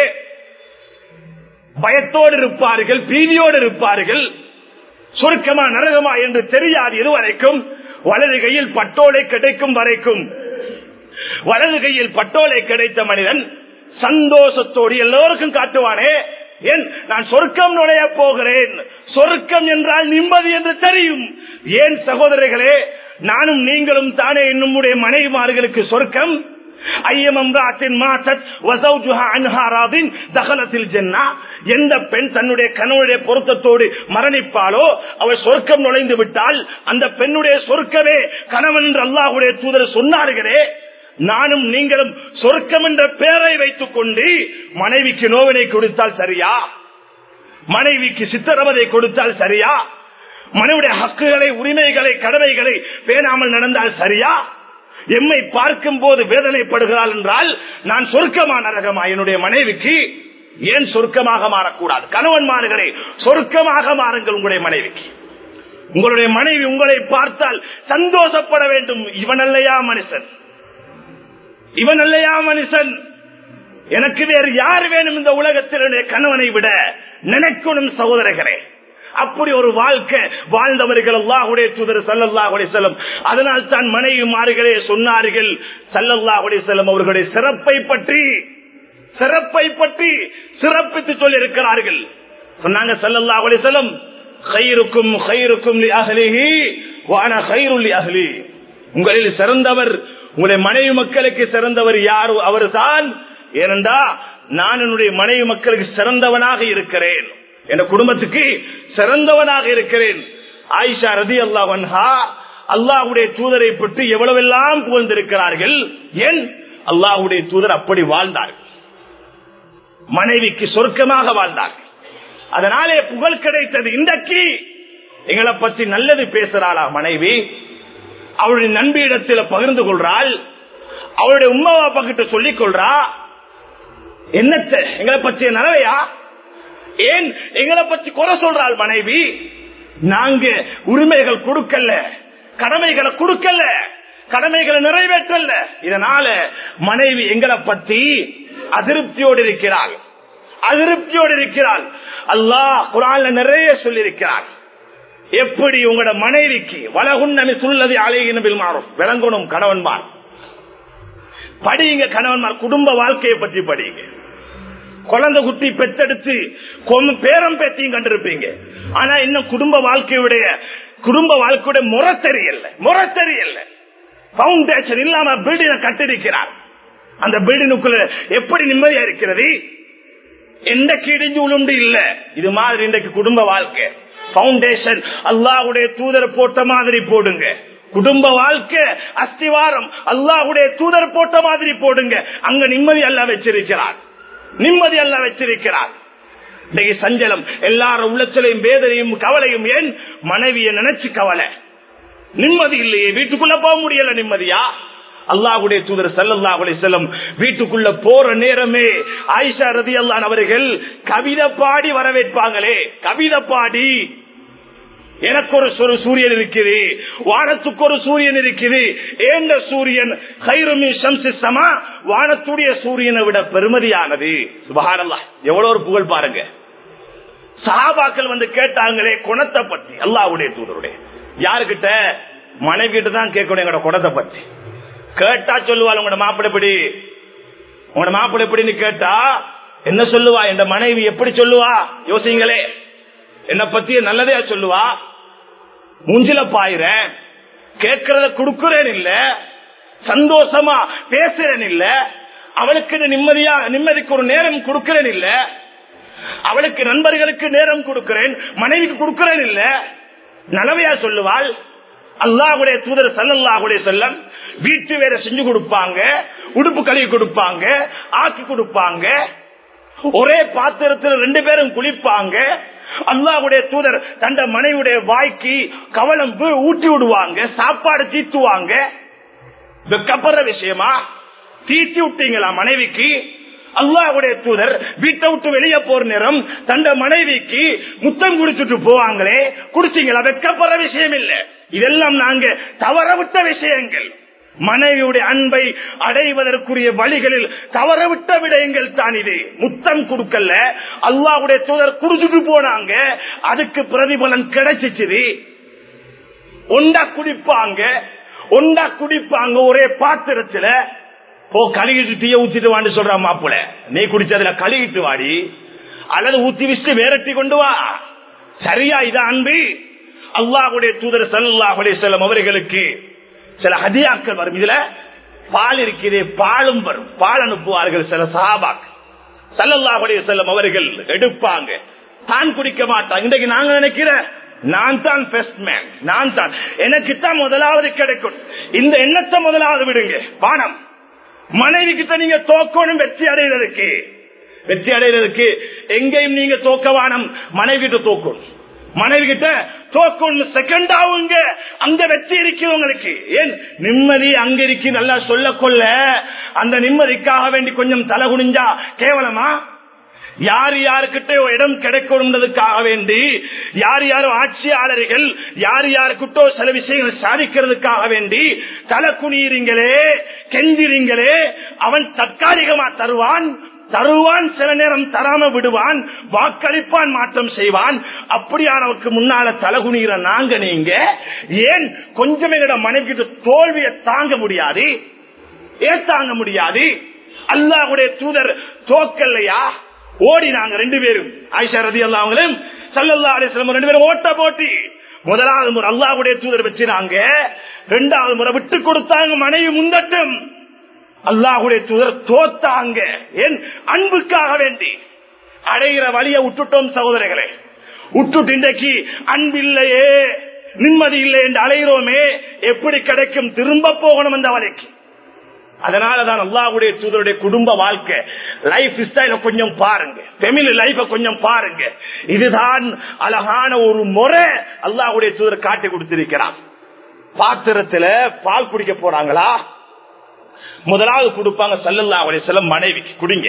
பயத்தோடு இருப்பார்கள், பீதியோடு இருப்பார்கள். சொர்க்கமா நரகமா என்று தெரியாது இதுவரைக்கும். வலது கையில் பட்டோலை கிடைக்கும் வரைக்கும், வலது கையில் பட்டோலை கிடைத்த மனிதன் சந்தோஷத்தோடு எல்லோருக்கும் காட்டுவானே, ஏன் நான் சொர்க்கம் நுழைய போகிறேன், சொர்க்கம் என்றால் நிம்மதி என்று தெரியும். ஏன் சகோதரர்களே, நானும் நீங்களும் தானே நம்முடைய மனைவிமார்களுக்கு சொர்க்கம். எந்த பெண் தன்னுடைய கணவனுடைய பொருத்தத்தோடு மரணிப்பாளோ அவள் சொர்க்கம் நுழைந்து விட்டால் அந்த பெண்ணுடைய சொர்க்கமே கணவன் என்று அல்லாஹ்வுடைய தூதர் சொன்னார்களே. நானும் நீங்களும் சொர்க்கம் என்ற பெயரை வைத்துக் கொண்டு மனைவிக்கு நோவினை கொடுத்தால் சரியா? மனைவிக்கு சித்திரவதை கொடுத்தால் சரியா? மனைவியுடைய ஹக்குகளை, உரிமைகளை, கடமைகளை பேணாமல் நடந்தால் சரியா? எம்மை பார்க்கும் போது வேதனைப்படுகிறாள் என்றால் நான் சொர்க்கமா நரகமா? என்னுடைய மனைவிக்கு ஏன் சொர்க்கமாக மாறக்கூடாது? கணவன்மார்களே, சொர்க்கமாக மாறுங்கள் உங்களுடைய மனைவிக்கு. உங்களுடைய மனைவி உங்களை பார்த்தால் சந்தோஷப்பட வேண்டும். இவன் அல்லையா மனுஷன், இவன் அல்லையா மனுஷன் எனக்கு வேறு யார் வேணும் இந்த உலகத்தினுடைய கணவனை விட நினைக்கணும் சகோதரர்களே. அப்படி ஒரு வாழ்க்கை வாழ்ந்தவர்கள் அல்லாஹ்வுடைய தூதர் ஸல்லல்லாஹு அலைஹி வஸல்லம். அதனால் தான் மனைவிமார்களே சொன்னார்கள் ஸல்லல்லாஹு அலைஹி வஸல்லம் அவர்களுடைய சிறப்பை பற்றி சிறப்பை பற்றி சிறப்பித்து சொல்லி இருக்கிறார்கள். சொன்னாங்க ஸல்லல்லாஹு அலைஹி வஸல்லம், கைருக்கும் கைருக்கும் லி அஹ்லிஹி வ அன கைருல் லி அஹ்லி. உங்களில் சிறந்தவர் உங்களுடைய மனைவி மக்களுக்கு சிறந்தவர் யார்? அவர்தான். ஏனென்றா நான் என்னுடைய மனைவி மக்களுக்கு சிறந்தவனாக இருக்கிறேன், என் குடும்பத்துக்கு சிறந்தவனாக இருக்கிறேன். ஆயிஷா ரலியல்லாஹு அன்ஹா அல்லாஹ்வுடைய தூதரை பற்றி எவ்வளவெல்லாம் புகழ்ந்திருக்கிறார்கள். ஏன்? அல்லாஹ்வுடைய தூதர் அப்படி வாழ்ந்தார்கள், மனைவிக்கு சொர்க்கமாக வாழ்ந்தார்கள். அதனாலே புகழ் கிடைத்தது. இன்றைக்கு எங்களை பற்றி நல்லது பேசுறாளா மனைவி? அவளுடைய நண்பியிடத்தில் பகிர்ந்து கொள்றாள், அவளுடைய உம்மா அப்பா கிட்ட சொல்லிக் கொள்றா. என்னத்த எங்களை பற்றிய நலவையா? ஏன் எங்களை பற்றி குறை சொல்றாள் மனைவி? நாங்க உரிமைகள் கொடுக்கல, கடமைகளை கொடுக்கல, கடமைகளை நிறைவேற்றல. இதனால மனைவி எங்களை பற்றி அதிருப்தியோடு இருக்கிறாள், அதிருப்தியோடு இருக்கிறாள். அல்லாஹ் குர்ஆன்ல நிறைய சொல்லி இருக்கிறார். எப்படி உங்களோட மனைவிக்கு வலகுன்னமி சுல்லதி அலைஹின் பில் மஅரூஃப் விளங்கணும். கணவன்மார் படிங்க, கணவன்மார் குடும்ப வாழ்க்கையை பற்றி படிங்க. குழந்தை குட்டி பெத்தெடுத்து பேரம் பேத்தியும் கண்டிருப்பீங்க. ஆனா இன்னும் குடும்ப வாழ்க்கையுடைய குடும்ப வாழ்க்கையுடைய முறை தெரியல, முறை தெரியல. பவுண்டேஷன் இல்லாம பில்டினை கட்டிருக்கிறார். அந்த பில்டினுக்குள்ள எப்படி நிம்மதியா இருக்கிறது? எந்த கிடிஞ்சு உளுண்டு இல்ல. இது மாதிரி இன்றைக்கு குடும்ப வாழ்க்கை பவுண்டேஷன் அல்லாஹ்வுடைய தூதர் போட்ட மாதிரி போடுங்க. குடும்ப வாழ்க்கை அஸ்திவாரம் அல்லாஹ்வுடைய தூதர் போட்ட மாதிரி போடுங்க. அங்க நிம்மதி அல்லாஹ் வச்சிருக்கிறார், நிம்மதி அல்லாஹ் வச்சிருக்கிறார். இன்னைக்கு சஞ்சலம், எல்லாரும் உள்ளத்திலையும் வேதனையும் கவலையும். ஏன்? மனைவியை நினைச்சு கவலை, நிம்மதி இல்லையே. வீட்டுக்குள்ள போக முடியல நிம்மதியா? அல்லாஹ்வுடைய தூதர் ஸல்லல்லாஹு அலைஹி வஸல்லம் வீட்டுக்குள்ள போற நேரமே ஆயிஷா ரலியல்லாஹு அவர்கள் கவிதை பாடி வரவேற்பாங்களே. கவிதை பாடி, எனக்கு ஒரு சூரியன் இருக்குது, வானத்துக்கு ஒரு சூரியன் இருக்குது. ஏந்த சூரியன் கைரு மின் ஷம்ஸி ஸமா, வானத்துடைய சூரியனை விட பெருமதியானது. சுப்ஹானல்லாஹ், எவ்வளவு ஒரு புகழ் பாருங்க. சஹாபாக்கள் வந்து கேட்டாங்களே குணத்தை பத்தி அல்லாஹ்வுடைய தூதருடைய. யாருக்கிட்ட? மனைவி கிட்ட தான் கேட்கணும் எங்களோட குணத்தை பத்தி. கேட்டா சொல்லுவாள், உங்களோட மாப்பிள்ளை எப்படி, உங்களோட மாப்பிள்ளை எப்படின்னு கேட்டா என்ன சொல்லுவா? என் மனைவி எப்படி சொல்லுவா? யோசிங்களே. என்ன பத்தி நல்லதே சொல்லுவா. மூஞ்சில பாயிறேன், கேட்கறத கொடுக்கிறேன் இல்ல, சந்தோஷமா பேசுறேன் இல்ல, அவளுக்கு நிம்மதியா நிம்மதிக்கு ஒரு நேரம் கொடுக்கிறேன் இல்ல, அவளுக்கு நண்பர்களுக்கு நேரம் கொடுக்கிறேன், மனைவிக்கு கொடுக்கிறேன் இல்ல, நலவையா சொல்லுவாள். அல்லாஹ்வுடைய தூதர் ஸல்லல்லாஹு அலைஹி வஸல்லம் வீட்டு வேற செஞ்சு கொடுப்பாங்க, உடுப்பு கழுவி கொடுப்பாங்க, ஆக்கி கொடுப்பாங்க, ஒரே பாத்திரத்தில் ரெண்டு பேரும் குளிப்பாங்க. அல்லாஹ்வுடைய தூதர் தந்த மனைவியுடைய வாய்க்கு கவலம் ஊட்டி விடுவாங்க, சாப்பாடு தீத்துவாங்க. வெக்கப்படுற விஷயமா? தீத்தி விட்டீங்களா மனைவிக்கு? அல்லாஹ்வுடைய தூதர் வீட்டை விட்டு வெளியே போற நேரம் தந்த மனைவிக்கு முத்தம் குடிச்சுட்டு போவாங்களே, குடிச்சீங்களா? வெக்கப்படுற விஷயம் இல்ல. இதெல்லாம் நாங்க தவறவிட்ட விஷயங்கள். மனைவியுடைய அன்பை அடைவதற்குரிய வழிகளில் தவறவிட்ட விடயங்கள் தான் இது. முத்தம் கொடுக்கல, அல்லாஹ்வுடைய தூதர் குடிச்சுட்டு போனாங்க, அதுக்கு பிரதிபலன் கிடைச்சிச்சு. ஒண்டா குடிப்பாங்க, ஒண்டா குடிப்பாங்க ஒரே பாத்திரத்துல. போ கழுகிட்டு டீய ஊத்திட்டு வான்னு சொல்ற மாப்பிள்ள, நீ குடிச்சதுல கழுகிட்டு வாடி, அல்லது ஊத்தி விட்டு வேரட்டி கொண்டு வா. சரியா? இது அன்பு. அல்லாஹ்வுடைய தூதர் ஸல்லல்லாஹு அலைஹி வஸல்லம் அவர்களுக்கு சில ஹதியாக்கள் வரும். இதுல பால் இருக்கிறே, பாலும் வரும். பால் அனுப்புவார்கள் சில சஹாபாக்கள். ஸல்லல்லாஹு அலைஹி வஸல்லம் அவர்கள் எடுப்பாங்க, தான் குடிக்க மாட்டாங்க. இன்றைக்கு நாங்க நினைக்கிற நான் தான் பெஸ்ட் மேன், நான் தான், எனக்கு தான் முதலாவது கிடைக்கும். இந்த எண்ணத்தை முதலாவது விடுங்க. பானம் மனைவி கிட்ட நீங்க தோக்கணும். வெற்றி அடைகிறதுக்கு வெற்றி அடைகிறதுக்கு எங்கேயும் நீங்க தோக்கவானம், மனைவி கிட்ட தோக்கணும். மனைவி கிட்ட தோக்கணும். செகண்ட் ஆகுங்க, அங்க வெற்றி இருக்கு உங்களுக்கு. ஏன்? நிம்மதி அங்க இருக்கு. நல்லா சொல்ல கொள்ள அந்த நிம்மதிக்காக வேண்டி கொஞ்சம் தலை குனிஞ்சா கேவலமா? யார் யாருக்கிட்ட இடம் கிடைக்கணும்ன்றதுக்காக வேண்டி, யார் யாரும் ஆட்சியாளர்கள் யார் யாருக்கிட்டோ சில விஷயங்கள் சாதிக்கிறதுக்காக வேண்டி தலை குனிறீங்களே, கெஞ்சிறீங்களே, அவன் தற்காலிகமா தருவான், தருவான், சில நேரம் தராம விடுவான், வாக்களிப்பான், மாற்றம் செய்வான். அப்படியானவருக்கு முன்னால தலகுனிகிற நாங்க நீங்க ஏன் கொஞ்சம் எங்கட மனைவிக்கு தோல்வியை தாங்க முடியாது? ஏன் தாங்க முடியாது? அல்லாஹ்வுடைய தூதர் தோக்கல்லையா? ஓடினாங்க ரெண்டு பேரும், ஆயிஷா ரலியல்லாஹு அன்ஹா ஸல்லல்லாஹு அலைஹி வஸல்லம் ரெண்டு பேரும் ஓட்ட போட்டி. முதலாவது முறை அல்லாஹ்வுடைய தூதர் வச்சினாங்க, இரண்டாவது முறை விட்டு கொடுத்தாங்க, மனைவி முந்தட்டும். அல்லாஹ்வுடைய தூதர் தோத்தாங்க. ஏன்? அன்புக்காக வேண்டி. அடைகிற வழியை விட்டுட்டோம் சகோதரர்களே, விட்டுட்டு இன்றைக்கு அன்பில்லையே, நிம்மதி இல்லை என்று அலைகிறோமே, எப்படி கிடைக்கும்? திரும்ப போகணும் அந்த வழிக்கு. அதனாலதான் அல்லாஹ்வுடைய தூதருடைய குடும்ப வாழ்க்கை லைஃப் ஸ்டைல கொஞ்சம் பாருங்க, ஃபேமிலி லைஃப கொஞ்சம் பாருங்க. இதுதான் அழகான ஒரு முறை அல்லாஹ்வுடைய தூதர் காட்டி கொடுத்திருக்கிறார். பாத்திரத்துல பால் குடிக்க போறாங்களா, முதலாவது கொடுப்பாங்க ஸல்லல்லாஹு அலைஹி வஸல்லம் மனைவிக்கு, குடிங்க.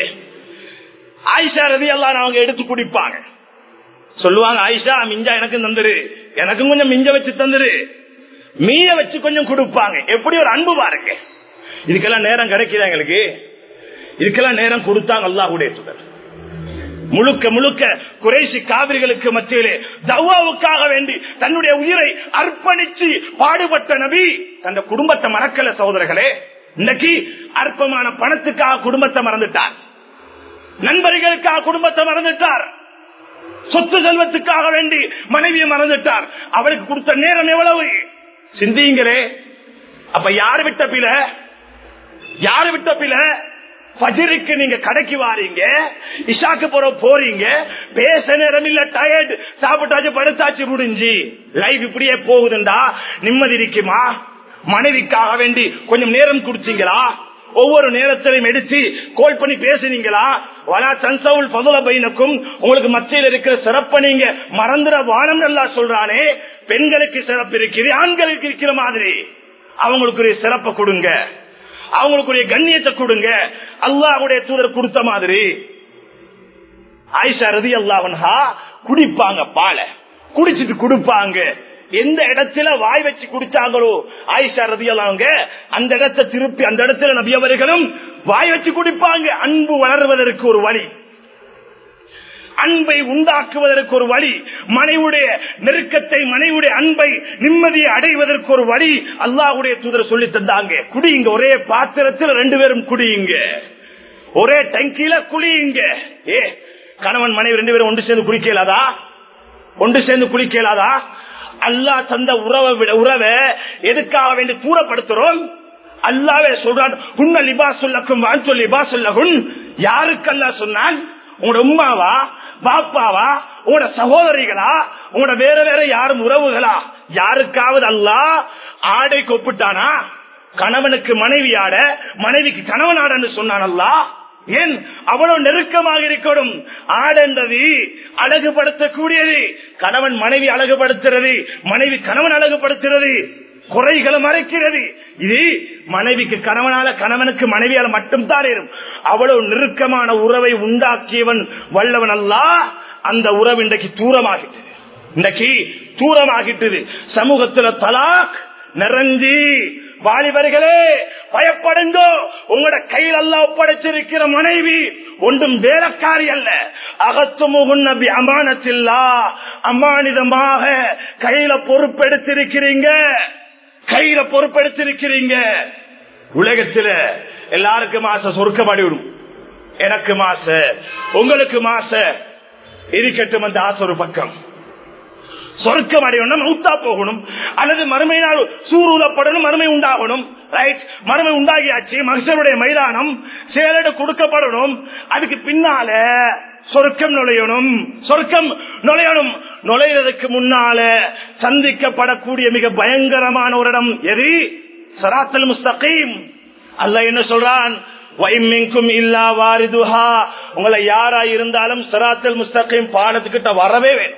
ஆயிஷா ரலியல்லாஹு அன்ஹா அவங்க எடுத்து குடிப்பாங்க. சொல்லுவாங்க, ஆயிஷா மிஞ்சா எனக்கு தந்துரு, எனக்கும் கொஞ்சம் மிஞ்ச வச்சு தந்துரு, மீய வச்சு கொஞ்சம் கொடுப்பாங்க. எப்படி ஒரு அன்பு பாருங்க. இதுக்கெல்லாம் நேரம் கிடைக்குதா எங்களுக்கு? இதுக்கெல்லாம் நேரம் கொடுத்தாங்க அல்லாஹ்வுடைய தூதர். முழுக்க முழுக்க குறைஷி காவிரிகளுக்கு மத்தியிலே தவ்வாவுக்காக வேண்டி தன்னுடைய உயிரை அர்ப்பணிச்சு பாடுபட்ட நபி தன் குடும்பத்தை மறக்கல சகோதரர்களே. இன்னைக்கு அற்பமான பணத்துக்காக குடும்பத்தை மறந்துட்டார், நண்பர்களுக்காக குடும்பத்தை மறந்துட்டார், சொத்து செல்வத்துக்காக வேண்டி மனைவியை மறந்துட்டார். அவருக்கு கொடுத்த நேரம் எவ்வளவு சிந்திங்களே. அப்ப யாரு விட்ட பில, யாரு விட்ட பில? ஃபஜ்ருக்கு நீங்க கடைக்கு வாரீங்க, இஷாக்கு போற போறீங்க, பேச நேரம் இல்ல, டயர்ட், சாப்பிட்டாச்சு படுத்தாச்சு, முடிஞ்சு லைஃப் இப்படியே போகுதுண்டா நிம்மதி இருக்குமா? மனைவிக்காக வேண்டி கொஞ்சம் நேரம் குடிச்சீங்களா? ஒவ்வொரு நேரத்திலையும் எடுத்து கோல் பண்ணி பேசினீங்களா? வலா தன்சவுல் ஃபதுல பைனக்கும், உங்களுக்கு மத்தியில் இருக்கிற சிறப்பை நீங்க மறந்துட வானம் நல்லா சொல்றானே. பெண்களுக்கு சிறப்பு இருக்கிறது, ஆண்களுக்கு இருக்கிற மாதிரி அவங்களுக்கு சிறப்பை கொடுங்க, அவங்களுக்குரிய கண்ணியத்தை கொடுங்க. அல்லாஹ்வுடைய தூதர் கொடுத்த மாதிரி ஆயிஷா ரலியல்லாஹு அன்ஹா குடிப்பாங்க, பாலை குடிச்சிட்டு கொடுப்பாங்க. எந்த இடத்துல வாய் வச்சு குடிச்சாங்களோ ஆயிஷா ரலியல்லாஹு அன்ஹா அந்த இடத்தை திருப்பி அந்த இடத்துல நபி அவர்களும் வாய் வச்சு குடிப்பாங்க. அன்பு வளர்வதற்கு ஒரு வழி, அன்பை உண்டாக்குவதற்கு ஒரு வழி, மனைவுடைய நெருக்கத்தை, மனைவுடைய அன்பை, நிம்மதியை அடைவதற்கு ஒரு வழி அல்லாஹ்வுடைய தூதர் சொல்லி தந்தாங்க. குடியுங்க, ஒரே பாத்திரத்தில் ரெண்டு பேரும் குடியுங்க, ஒரே டங்கில குடியுங்க. ஏ கணவன் மனைவி ரெண்டு பேரும் ஒன்று சேர்ந்து குடிக்கலாதா? ஒன்று சேர்ந்து குடிக்கலாதா? அல்லாஹ் தந்த உறவை விட உறவை எதுக்காக வேண்டி தூரப்படுத்துறோம்? அல்லாஹ்வே சொல்றான், உன்ன லிபாசுல்லக்கும் வான்சொல் லிபாசுல்லகுன். யாருக்கு அல்லாஹ் சொன்னான்? உங்களோட உம்மாவா, பாப்பாவா, உங்களோட சகோதரிகளா, உங்களோட வேற வேற யாரும் உறவுகளா? யாருக்காவது அல்லாஹ் ஆடை கொப்பிட்டானா? கணவனுக்கு மனைவி ஆட, மனைவிக்கு கணவன் ஆடன்னு சொன்னான் அல்லாஹ். ஏன்? அவ்வளவு நெருக்கமாக இருக்கணும். ஆடென்றது அழகுபடுத்தக்கூடியது, கணவன் மனைவி அழகுபடுத்துறது, மனைவி கணவன் அழகுபடுத்துறது, குறைகளை மறைக்கிறது. இது மனைவிக்கு கணவனால, கணவனுக்கு மனைவியால மட்டும்தான் இருக்கும். அவ்வளவு நெருக்கமான உறவை உண்டாக்கியவன் வல்லவன் அல்லாஹ். அந்த உறவு இன்றைக்கு தூரமாகிட்டது, இன்றைக்கு தூரமாகிட்டது. சமூகத்துல தலாக் நிறைஞ்சி, வாலிபர்களே பயப்படுங்கோ, உங்களோட கையில் அல்லாஹ் ஒப்படைச்சிருக்கிற மனைவி ஒன்றும் வேலைக்காரி அல்ல. அகத்துமுகுன் நபி அமானத்தில்லா, அமானிதமாக கையில பொறுப்பெடுத்திருக்கிறீங்க, கையில பொறுப்பெடுத்திருக்கிறீங்க. உலகத்துல எல்லாருக்கும் ஆசை சொர்க்கம் அடையணும், எனக்கு மாச, உங்களுக்கு மாச இருக்கட்டும். அந்த ஆசை ஒரு பக்கம். சொர்க்கம் அடையணும், மௌத்தா போகணும், அல்லது மறுமை நாள் சூரூதப்படணும், மறுமை உண்டாகணும். ரைட், மறுமை உண்டாகியாச்சு, மகசருடைய மைதானம் சேலடு கொடுக்கப்படணும். அதுக்கு பின்னால சொர்க்கம் நுழையணும், சொர்க்கம் நுழையணும். நுழைவதற்கு முன்னால சந்திக்கப்படக்கூடிய மிக பயங்கரமான ஒரு இடம் எது? சிராத்துல் முஸ்தகீம். அல்லாஹ் என்ன சொல்றான்? வைமின்கும் இல்லா வாரிதுஹா, உங்களை யாரா இருந்தாலும் சிராத்துல் முஸ்தகீம் பாடத்துக்கிட்ட வரவே வேணும்.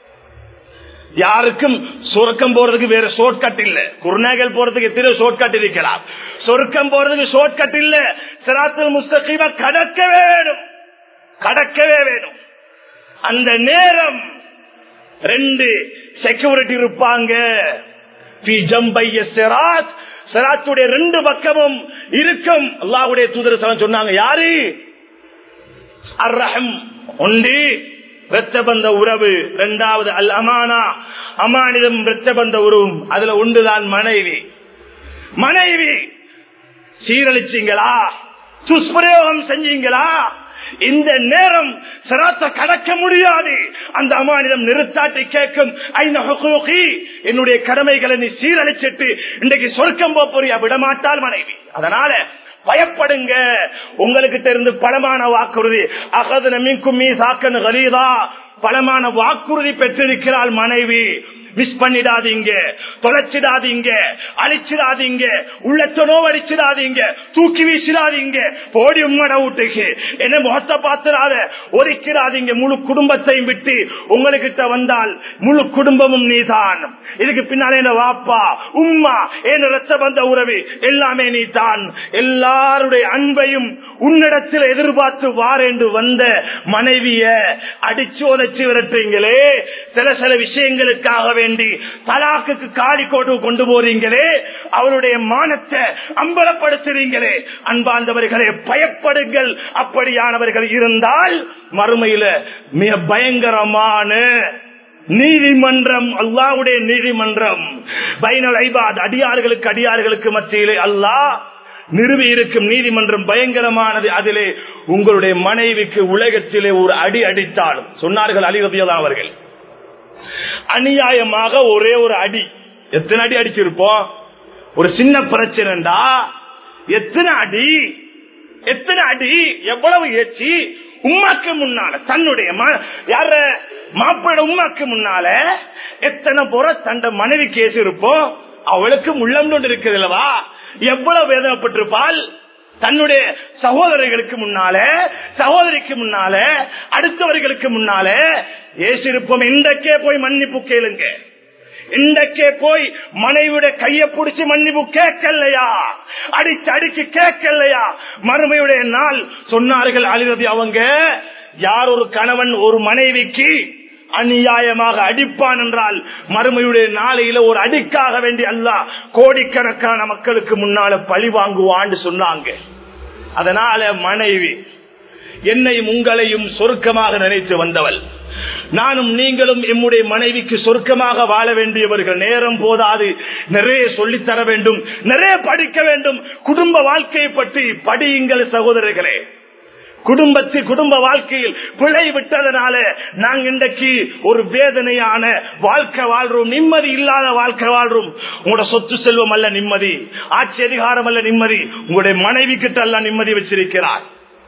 யாருக்கும் சொர்க்கம் போறதுக்கு வேற ஷார்ட்கட் இல்ல. குருநாகல் போறதுக்கு எத்தனை ஷார்ட்கட் இருக்கலாம், சொர்க்கம் போறதுக்கு ஷார்ட்கட் இல்ல. சிராத்துல் முஸ்தகீம கடக்கவே வேணும், கடக்கவே வேணும். அந்த நேரம் ரெண்டு செக்யூரிட்டி இருப்பாங்க. ரெண்டு பக்கமும் இருக்கும். அல்லாஹ்வுடைய தூதர் சொன்னாங்க, யாரு? அர்ரஹம் ஒன்று இரத்த பந்த உறவு, இரண்டாவது அல் அமானா அமானிதம் இரத்த பந்த உறவும். அதுல ஒன்றுதான் மனைவி. மனைவி சீரழிச்சீங்களா, துஷ்பிரயோகம் செஞ்சீங்களா, இந்த நேரம் சிராத்த கடக்க முடியாது. அந்த அமானிதம் நிறுத்தாட்டி கேட்கும், என்னுடைய கடமைகளை நீ சீரழிச்சிட்டு இன்றைக்கு சொர்க்கம் போறியா, விடமாட்டால் மனைவி. அதனால பயப்படுங்க. உங்களுக்கு தெரிந்து பலமான வாக்குறுதி, அகது மின்கும் மீ சாக்கன் கலீதா, பலமான வாக்குறுதி பெற்றிருக்கிறாள் மனைவி. மிஸ் பண்ணிடாதீங்க, தொலைச்சிடாதீங்க, அழிச்சிடாதீங்க, உள்ளத்தை நோவடிச்சிடாதீங்க, தூக்கி வீசிடாதீங்க. போடி உம்மட வீட்டுக்கு என்ன முகத்தை பார்த்துடாத, ஒதுக்கிறாதீங்க. முழு குடும்பத்தையும் விட்டு உங்ககிட்ட வந்தால் முழு குடும்பமும் நீதான். இதுக்கு பின்னாலே என்ன வாப்பா உம்மா என்ன ரத்த பந்த உறவு எல்லாமே நீ தான். எல்லாருடைய அன்பையும் உன்னிடத்தில் எதிர்பார்த்து வாரென்று வந்த மனைவிய அடிச்சு உதச்சு விரட்டுறீங்களே. சில சில விஷயங்களுக்காக வேண்டி தலாக்குக்கு காலி கோட்டு கொண்டு போறீங்களே, அவருடைய மானத்தை அம்பலப்படுத்துறீங்களே. அன்பார்ந்தவர்களே, பயப்படுங்கள். அப்படியானவர்கள் இருந்தால் மறுமையில மிக பயங்கரமான நீதிமன்றம், அல்லாஹ்வுடைய நீதிமன்றம், பைனல் ஐபாத், அடியார்களுக்கு அடியார்களுக்கு மத்தியிலே அல்லாஹ் நிறுவி இருக்கும் நீதிமன்றம் பயங்கரமானது. அதிலே உங்களுடைய மனைவிக்கு உலகத்திலே ஒரு அடி அடித்தாலும், சொன்னார்கள் அலி ரலியல்லாஹு அவர்கள், அநியாயமாக ஒரே ஒரு அடி, எத்தனை அடி அடிச்சிருப்போம்? ஒரு சின்ன பிரச்சனைடா எத்தனை அடி, எத்தனை அடி, எவ்வளவு ஏச்சி உம்மாக்கு முன்னால, தன்னுடைய யார மாப்பிள உம்மாக்கு முன்னால எத்தனை புற தண்ட மனைவி கேஸ் இருப்போம். அவளுக்கு உள்ளம் கொண்டு இருக்கிறதுலவா எவ்வளவு வேதனைப்பட்டிருப்பாள். தன்னுடைய சகோதரர்களுக்கு முன்னால, சகோதரிக்கு முன்னால, அடுத்தவர்களுக்கு முன்னால ஏசிருப்போம். இன்றைக்கே போய் மன்னிப்பு கேளுங்க. இன்றைக்கே போய் மனைவியுடைய கையை பிடிச்சி மன்னிப்பு கேட்கலையா, அடிச்சு அடிச்சு கேட்கலையா, மறுமையுடைய நாள் சொன்னார்கள் அலிரதி அவங்க, யார் ஒரு கணவன் ஒரு மனைவிக்கு அநியாயமாக அடிப்பான் என்றால் மறுமையுடைய நாளையில ஒரு அடிக்காக வேண்டி அல்லாஹ் கோடிக்கணக்கான மக்களுக்கு முன்னால பழி வாங்குவான்னு சொன்னாங்க. அதனால மனைவி என்னையும் உங்களையும் சொர்க்கமாக நினைத்து வந்தவள். நானும் நீங்களும் எம்முடைய மனைவிக்கு சொர்க்கமாக வாழ வேண்டியவர்கள். நேரம் போதாது, நிறைய சொல்லித்தர வேண்டும், நிறைய படிக்க வேண்டும். குடும்ப வாழ்க்கையை பற்றி படியுங்கள் சகோதரர்களே. குடும்பத்து குடும்ப வாழ்க்கையில் பிழை விட்டதனால நாங்க இன்றைக்கு ஒரு வேதனையான வாழ்க்கை வாழ்றோம், நிம்மதி இல்லாத வாழ்க்கை வாழ்றோம். உங்களோட சொத்து செல்வம் அல்ல நிம்மதி, ஆட்சி அதிகாரம் அல்ல நிம்மதி, உங்களுடைய மனைவி கிட்ட எல்லாம் நிம்மதி வச்சிருக்கிறார்.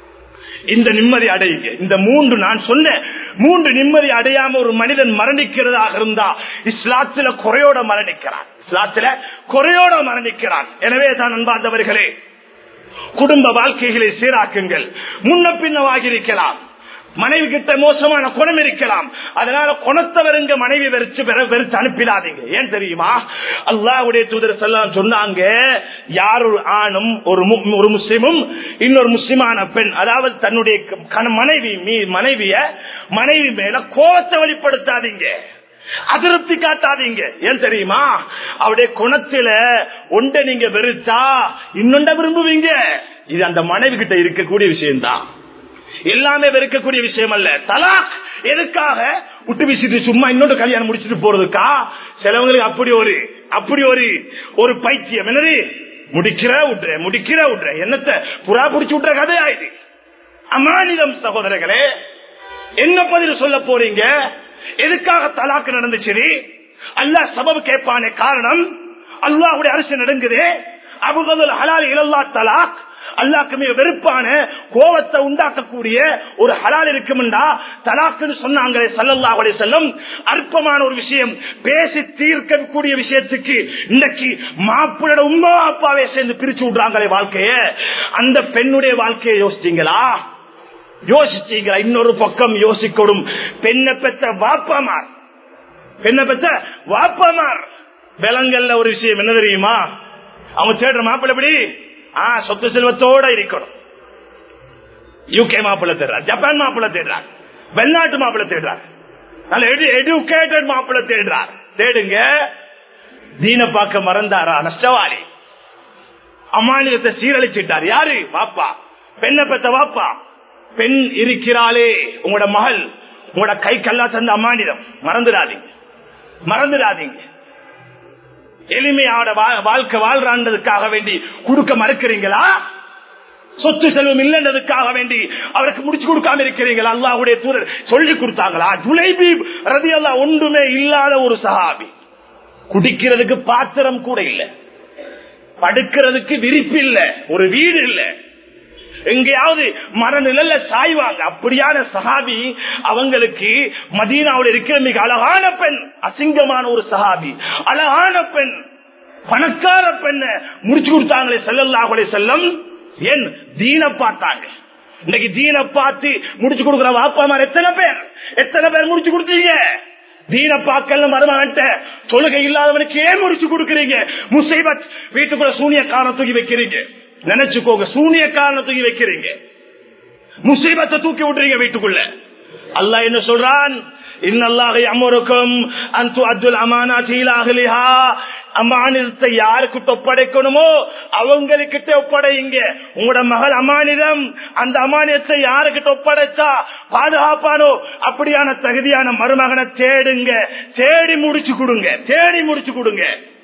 இந்த நிம்மதி அடையுங்க. இந்த மூன்று நான் சொன்ன மூன்று நிம்மதி அடையாம ஒரு மனிதன் மரணிக்கிறதாக இருந்தா இஸ்லாத்துல குறையோட மரணிக்கிறான், இஸ்லாத்துல குறையோட மரணிக்கிறான். எனவே தான் அன்பார்ந்தவர்களே, குடும்ப வாழ்க்கைகளை சீராக்குங்கள். முன்ன பின்னவாகி இருக்கலாம், மனைவி கிட்ட மோசமான குணம் இருக்கலாம், அதனால குணத்தவருங்க மனைவி வெறிச்சு வெறுத்து அனுப்பிடாதீங்க. ஏன் தெரியுமா? அல்லாஹ்வுடைய தூதர் ஸல்லல்லாஹு அலைஹி சொன்னாங்க, யார் ஒரு ஆணும் ஒரு ஒரு முஸ்லிமும் இன்னொரு முஸ்லிமான பெண், அதாவது தன்னுடைய மனைவி மனைவிய மனைவி மேல கோபத்தை வெளிப்படுத்தாதீங்க, அதிருப்தி காட்டாதீங்க. ஏன் தெரியுமா? அவருடைய குணத்தில ஒன்றை நீங்க வெறுத்தா இன்னொண்ட விரும்புவீங்க. இது அந்த மனைவி கிட்ட இருக்கக்கூடிய விஷயம் தான், எல்லாமே வெறுக்கக்கூடிய விஷயம் அல்ல. தலாக் எதுக்காக? விட்டு வீசிட்டு சும்மா இன்னொரு கல்யாணம் முடிச்சுட்டு போறதுக்கா? சிலவங்களுக்கு அப்படி ஒரு அப்படி ஒரு ஒரு பைத்தியம். என்னது, முடிக்கிற விட்டுற முடிக்கிற விட்டுற என்னத்தை புறா பிடிச்சு விட்டுற கதை ஆயுது. அமானிதம் சகோதரர்களே, என்ன பதில் சொல்ல போறீங்க? எதுக்காக தலாக்கு நடந்துச்சு? அல்லாஹ் சபபு கேட்பானே காரணம், அல்லாஹ்வுடைய அரசு நடுங்குது. அபுகதுல் ஹலால் இலல்லா தலாக், அல்லாஹ்க்கு மிக வெறுப்பான கோபத்தை உண்டாக்கக்கூடிய ஒரு ஹலால் இருக்கும்டா தலாக்குன்னு சொன்னாங்களே ஸல்லல்லாஹு அலைஹி வஸல்லம். அற்பமான ஒரு விஷயம், பேசி தீர்க்கக்கூடிய விஷயத்துக்கு இன்னைக்கு மாப்பிளோட உம்மா அப்பாவே சேர்ந்து பிரிச்சு விடுறாங்களே வாழ்க்கைய. அந்த பெண்ணுடைய வாழ்க்கையை யோசிச்சீங்களா? யோசிச்சீங்களா? இன்னொரு பக்கம் யோசிக்கணும், பெண்ணை பெற்ற வாப்பமார், பெண்ணை பெற்ற வாப்பமார் விலங்கல்ல ஒரு விஷயம் என்ன தெரியுமா? அவங்க தேடுற மாப்பிள்ளை எப்படி சொத்து செல்வத்தோட இருக்கணும். யூகே மாப்பிள்ளை தேடுறார், ஜப்பான் மாப்பிள்ளை தேடுறார், வெளிநாட்டு மாப்பிள்ளை தேடுறார், நல்ல எஜுகேட்டட் மாப்பிள்ளை தேடுறார். தேடுங்க. தீன பார்க்க மறந்தாரா? நஷ்டவாளி. அமானியத்தை சீரழிச்சிட்டார். யாரு? வாப்பா. பெண்ணை பெற்ற வாப்பா. பெண் இருக்கிறாளே உங்களோட மகள், உங்களோட கை கல்லா தந்த அம்மானிடம் மறந்துடாதீங்க, மறந்துடாதீங்க. எளிமையான வாழ்க்கை வாழ்றான்றதுக்காக வேண்டி கொடுக்க மறுக்கிறீங்களா? சொத்து செல்வம் இல்லைன்றதுக்காக வேண்டி அவருக்கு முடிச்சு கொடுக்காம இருக்கிறீங்களா? அல்லாஹ்வுடைய தூதர் சொல்லி கொடுத்தாங்களா? ஜுலைபீப் ரலியல்லாஹு ஒன்றுமே இல்லாத ஒரு சஹாபி, குடிக்கிறதுக்கு பாத்திரம் கூட இல்ல, படுக்கிறதுக்கு விரிப்பு இல்ல, ஒரு வீடு இல்ல, எங்கேயாவது மரநிழல்ல சாய்வாங்க. அப்படியான சஹாபி அவங்களுக்கு மதீனாவில் இருக்கிற மிக அழகான பெண், அசிங்கமான ஒரு சஹாபி, அழகான பெண், பணக்கார பெண்ண முடிச்சு கொடுத்தாங்களே ஸல்லல்லாஹு அலைஹி வஸல்லம். ஏன்? தீன பார்த்தாங்க. இன்னைக்கு தீன பார்த்து முடிச்சு கொடுக்கிற வாப்பாமார் எத்தனை பேர் எத்தனை பேர் முடிச்சு கொடுத்தீங்க? தீன பார்க்கல மருமகன்ட்ட தொழுகை இல்லாதவனுக்கு ஏன் முடிச்சு கொடுக்கிறீங்க? முசைபத், வீட்டுக்குள்ள சூனியக்காரனை தூக்கி வைக்கிறீங்க. நினைச்சுக்கோங்க, சூனியக்காரனை தூக்கி வைக்கிறீங்க, முசைபத்தை தூக்கி விட்டுறீங்க வீட்டுக்குள்ள. அல்லாஹ் என்ன சொல்றான்? இன்னல்லாஹ யஅமுருக்கும் அன் துஅத்துல் அமானாத்தி இலா அஹ்லிஹா. அமானிதத்தை யாருக்கிட்ட ஒப்படைக்கணுமோ அவங்களுக்கிட்ட ஒப்படைங்க. உங்களோட மகள் அமானிதம், அந்த அமானிதத்தை யாருக்கிட்ட ஒப்படைச்சா பாதுகாப்பானோ அப்படியான தகுதியான மருமகனை தேடுங்க, தேடி முடிச்சு கொடுங்க, தேடி முடிச்சு கொடுங்க.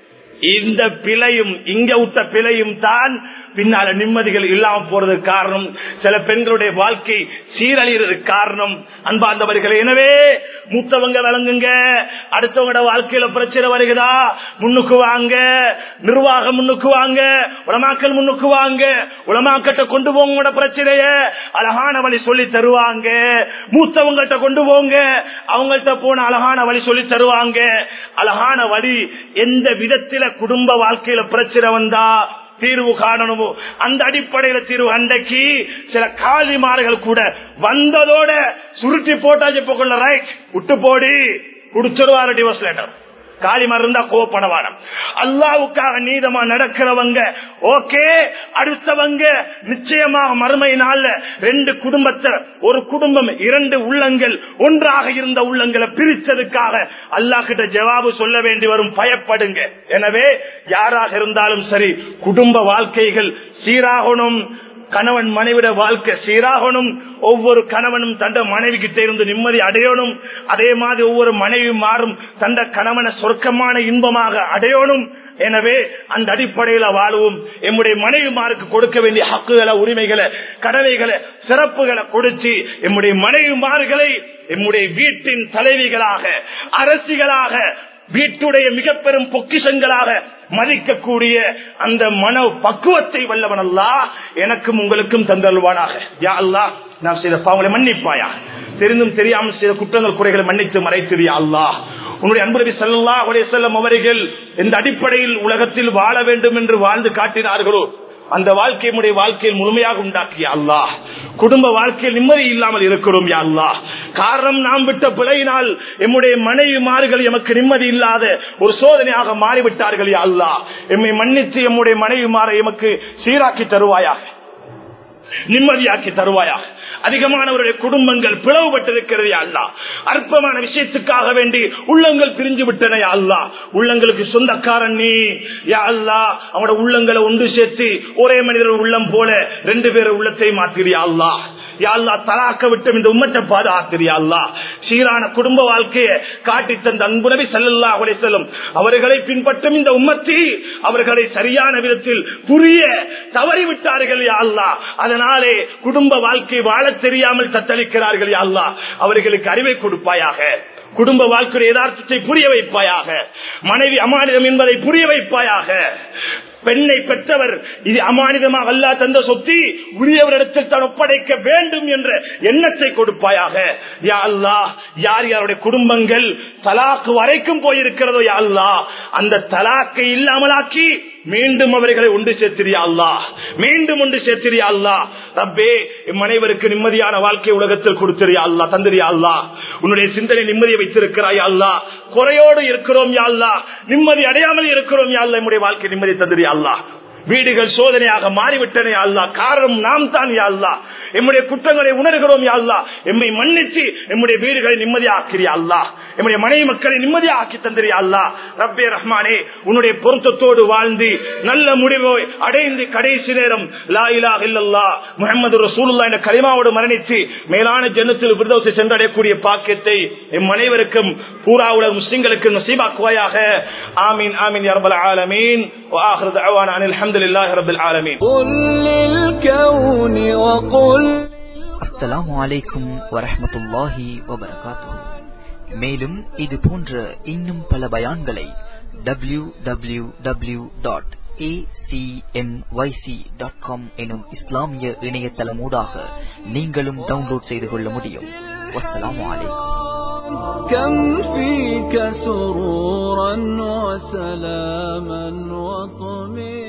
இந்த பிழையும் இங்க விட்ட பிழையும் தான் பின்னால நிம்மதிகள் இல்லாம போறதுக்கு காரணம். சில பெண்களுடைய வாழ்க்கை சீரழிறதுக்கு காரணம். அன்பார்ந்தவர்களே, எனவே மூத்தவங்க விளங்குங்க. அடுத்தவங்களோட வாழ்க்கையில பிரச்சனை வருகிறதா, முன்னுக்கு வாங்க, நிர்வாகம் முன்னுக்கு வாங்க, உலமாக்கள் முன்னுக்கு வாங்க, உலமாக்கிட்ட கொண்டு போங்க பிரச்சனைய, அழகான வழி சொல்லி தருவாங்க. மூத்தவங்கள்ட்ட கொண்டு போங்க, அவங்கள்ட்ட போன அழகான வழி சொல்லி தருவாங்க. அழகான வழி எந்த விதத்தில குடும்ப வாழ்க்கையில பிரச்சனை வந்தா தீர்வு காணணுமோ அந்த அடிப்படையில தீர்வு. அன்றைக்கு சில காலிமார்கள் கூட வந்ததோட சுருட்டி போட்டாச்சு, போக்குள்ள ரைட் விட்டு போடி குடிச்சிருவாரு டிவோர்ஸ் லெட்டர். காலிமார் இருந்தா கோபப்படவானம். அல்லாஹ்வுக்காக நீதமா நடக்கிறவங்க ஓகே, அடுத்தவங்க நிச்சயமாக மறுமை நாள்ல ரெண்டு குடும்பத்தை, ஒரு குடும்பம் இரண்டு உள்ளங்கள் ஒன்றாக இருந்த உள்ளங்களை பிரிச்சதுக்காக அல்லாஹ் கிட்ட ஜவாபு சொல்ல வேண்டி வரும். பயப்படுங்க. எனவே யாராக இருந்தாலும் சரி, குடும்ப வாழ்க்கைகள் சீராகணும், கணவன் மனைவிட வாழ்க்கை சீராகணும், ஒவ்வொரு கணவனும் தந்த மனைவி கிட்ட இருந்து நிம்மதி அடையணும். அதே மாதிரி ஒவ்வொரு மனைவி மாறும் தந்த கணவனை சொர்க்கமான இன்பமாக அடையணும். எனவே அந்த அடிப்படையில வாழ்வும். எம்முடைய மனைவிமாருக்கு கொடுக்க வேண்டிய ஹக்குகளை, உரிமைகளை, கடமைகளை, சிறப்புகளை கொடுத்து எம்முடைய மனைவிமார்களை எம்முடைய வீட்டின் தலைவிகளாக, அரசிகளாக, வீட்டுடைய மிக பெரும் பொக்கிஷங்களாக மதிக்கக்கூடிய அந்த மன பக்குவத்தை வல்லவன் அல்லாஹ் எனக்கும் உங்களுக்கும் தந்தருள்வானாக. யா அல்லாஹ், நாம் செய்த பாவங்களை மன்னிப்பாயா, தெரிந்தும் தெரியாமல் செய்த குற்றங்கள் குறைகளை மன்னித்து மறைத்திரு. யா அல்லாஹ், உன்னுடைய அன்பு நபி ஸல்லல்லாஹு அலைஹி வஸல்லம் அவர்கள் எந்த அடிப்படையில் உலகத்தில் வாழ வேண்டும் என்று வாழ்ந்து காட்டினார்களோ அந்த வாழ்க்கையுடைய வாழ்க்கையில் முழுமையாக உண்டாக்கிய அல்லாஹ், குடும்ப வாழ்க்கையில் நிம்மதி இல்லாமல் இருக்கிறோம். யா அல்லாஹ், காரணம் நாம் விட்ட பிழையினால் எம்முடைய மனைவிமார்கள் எமக்கு நிம்மதி இல்லாத ஒரு சோதனையாக மாறிவிட்டார்கள். யா அல்லாஹ், எம்மை மன்னித்து எம்முடைய மனைவிமாரை எமக்கு சீராக்கி தருவாயாக, நிம்மதியாக்கி தருவாயாக. அதிகமானவருடைய குடும்பங்கள் பிளவுபட்டிருக்கிறது. யா அல்லாஹ், அற்பமான விஷயத்துக்காக வேண்டி உள்ளங்கள் பிரிஞ்சு விட்டன. யா அல்லாஹ், உள்ளங்களுக்கு சொந்தக்காரன் நீ. யா அல்லாஹ், அவனோட உள்ளங்களை ஒன்று சேர்த்து ஒரே மனிதர் உள்ளம் போல ரெண்டு பேர் உள்ளத்தை மாத்திரியா அல்லாஹ். யா அல்லாஹ், தலாக்க விட்டு இந்த உம்மத்தை பாதுகாத்திரியா அல்லாஹ். சீரான குடும்ப வாழ்க்கையை காட்டி தந்த அன்பு நபி ஸல்லல்லாஹு அலைஹி வஸல்லம் அவர்களை பின்பற்றும் இந்த உம்மத்தி அவர்களை சரியான விதத்தில் புரிய தவறிவிட்டார்கள். யா அல்லாஹ், அதனாலே குடும்ப வாழ்க்கை வாழ தெரியாமல் தத்தளிக்கிறார்கள். யா அல்லாஹ், அவர்களுக்கு அறிவை கொடுப்பாயாக, குடும்ப வாழ்க்கையை யதார்த்தத்தை புரிய வைப்பாயாக, மனைவி அமானிதம் என்பதை புரிய வைப்பாயாக. பெண்ணை பெற்றவர் இது அமானிதமாக அல்லாஹ் தந்த சொத்தி உரியவரிடத்தில் தான் ஒப்படைக்க வேண்டும் என்ற எண்ணத்தை கொடுப்பாயாக. யா அல்லாஹ், யார் யாருடைய குடும்பங்கள் தலாக்கு வரைக்கும் போயிருக்கிறதோ யா அல்லாஹ், அந்த தலாக்கை இல்லாமலாக்கி மீண்டும் அவர்களை ஒன்று சேர்த்திரியா அல்லாஹ், மீண்டும் ஒன்று சேர்த்திரியா அல்லாஹ். ரப்பே, இம்மனைவருக்கு நிம்மதியான வாழ்க்கை உலகத்தில் கொடுத்திரியா அல்லாஹ், தந்திரியா அல்லாஹ். உன்னுடைய சிந்தனை நிம்மதியை வைத்திருக்கிறாய் அல்லாஹ். குறையோடு இருக்கிறோம் யா அல்லாஹ், நிம்மதி அடையாமல் இருக்கிறோம் யா அல்லாஹ், நம்முடைய வாழ்க்கை நிம்மதி தந்திரியா அல்லாஹ். வீடுகள் சோதனையாக மாறிவிட்டன யா அல்லாஹ், காரணம் நாம் தான் யா அல்லாஹ். எம்முடைய குற்றங்களை உணர்கிறோம் யா அல்லாஹ். எம்மை மன்னிச்சு எம்முடைய வீடுகளை நிம்மதியாக்கிறியா அல்லாஹ். எம்முடைய மனைவி மக்களை நிம்மதியாக்கி தந்திரியா அல்லாஹ். ரப்பே ரஹ்மானே, உன்னுடைய பொருத்தத்தோடு வாழ்ந்து நல்ல முடிவை அடைந்து கடைசி நேரம் லா இலாஹ இல்லல்லாஹ் முஹம்மது ரசூலுல்லாஹ் என்ற கலிமாவோடு மரணித்து மேலான ஜன்னத்துல் ஃபிர்தௌஸை சென்றடையக்கூடிய பாக்கியத்தை எம் அனைவருக்கும் பூரா உலக முஸ்லிம்களுக்கு நசீபாக்குவாயாக. ஆமீன் ஆமீன் யா ரப்பல் ஆலமீன். வ ஆகிரு தஅவானா அனில் ஹம்துலில்லாஹி ரப்பில் ஆலமீன். அஸ்ஸலாமு அலைக்கும் வரஹ்மத்துல்லாஹி வபரகாத்துஹு. மேலும் இது போன்ற இன்னும் பல பயான்களை W W W dot A C M Y C dot com எனும் இஸ்லாமிய இணையதளமூடாக நீங்களும் டவுன்லோட் செய்து கொள்ள முடியும். வஸ்ஸலாமு அலைக்கும். كم فيك سرورا وسلاما وطمئنانا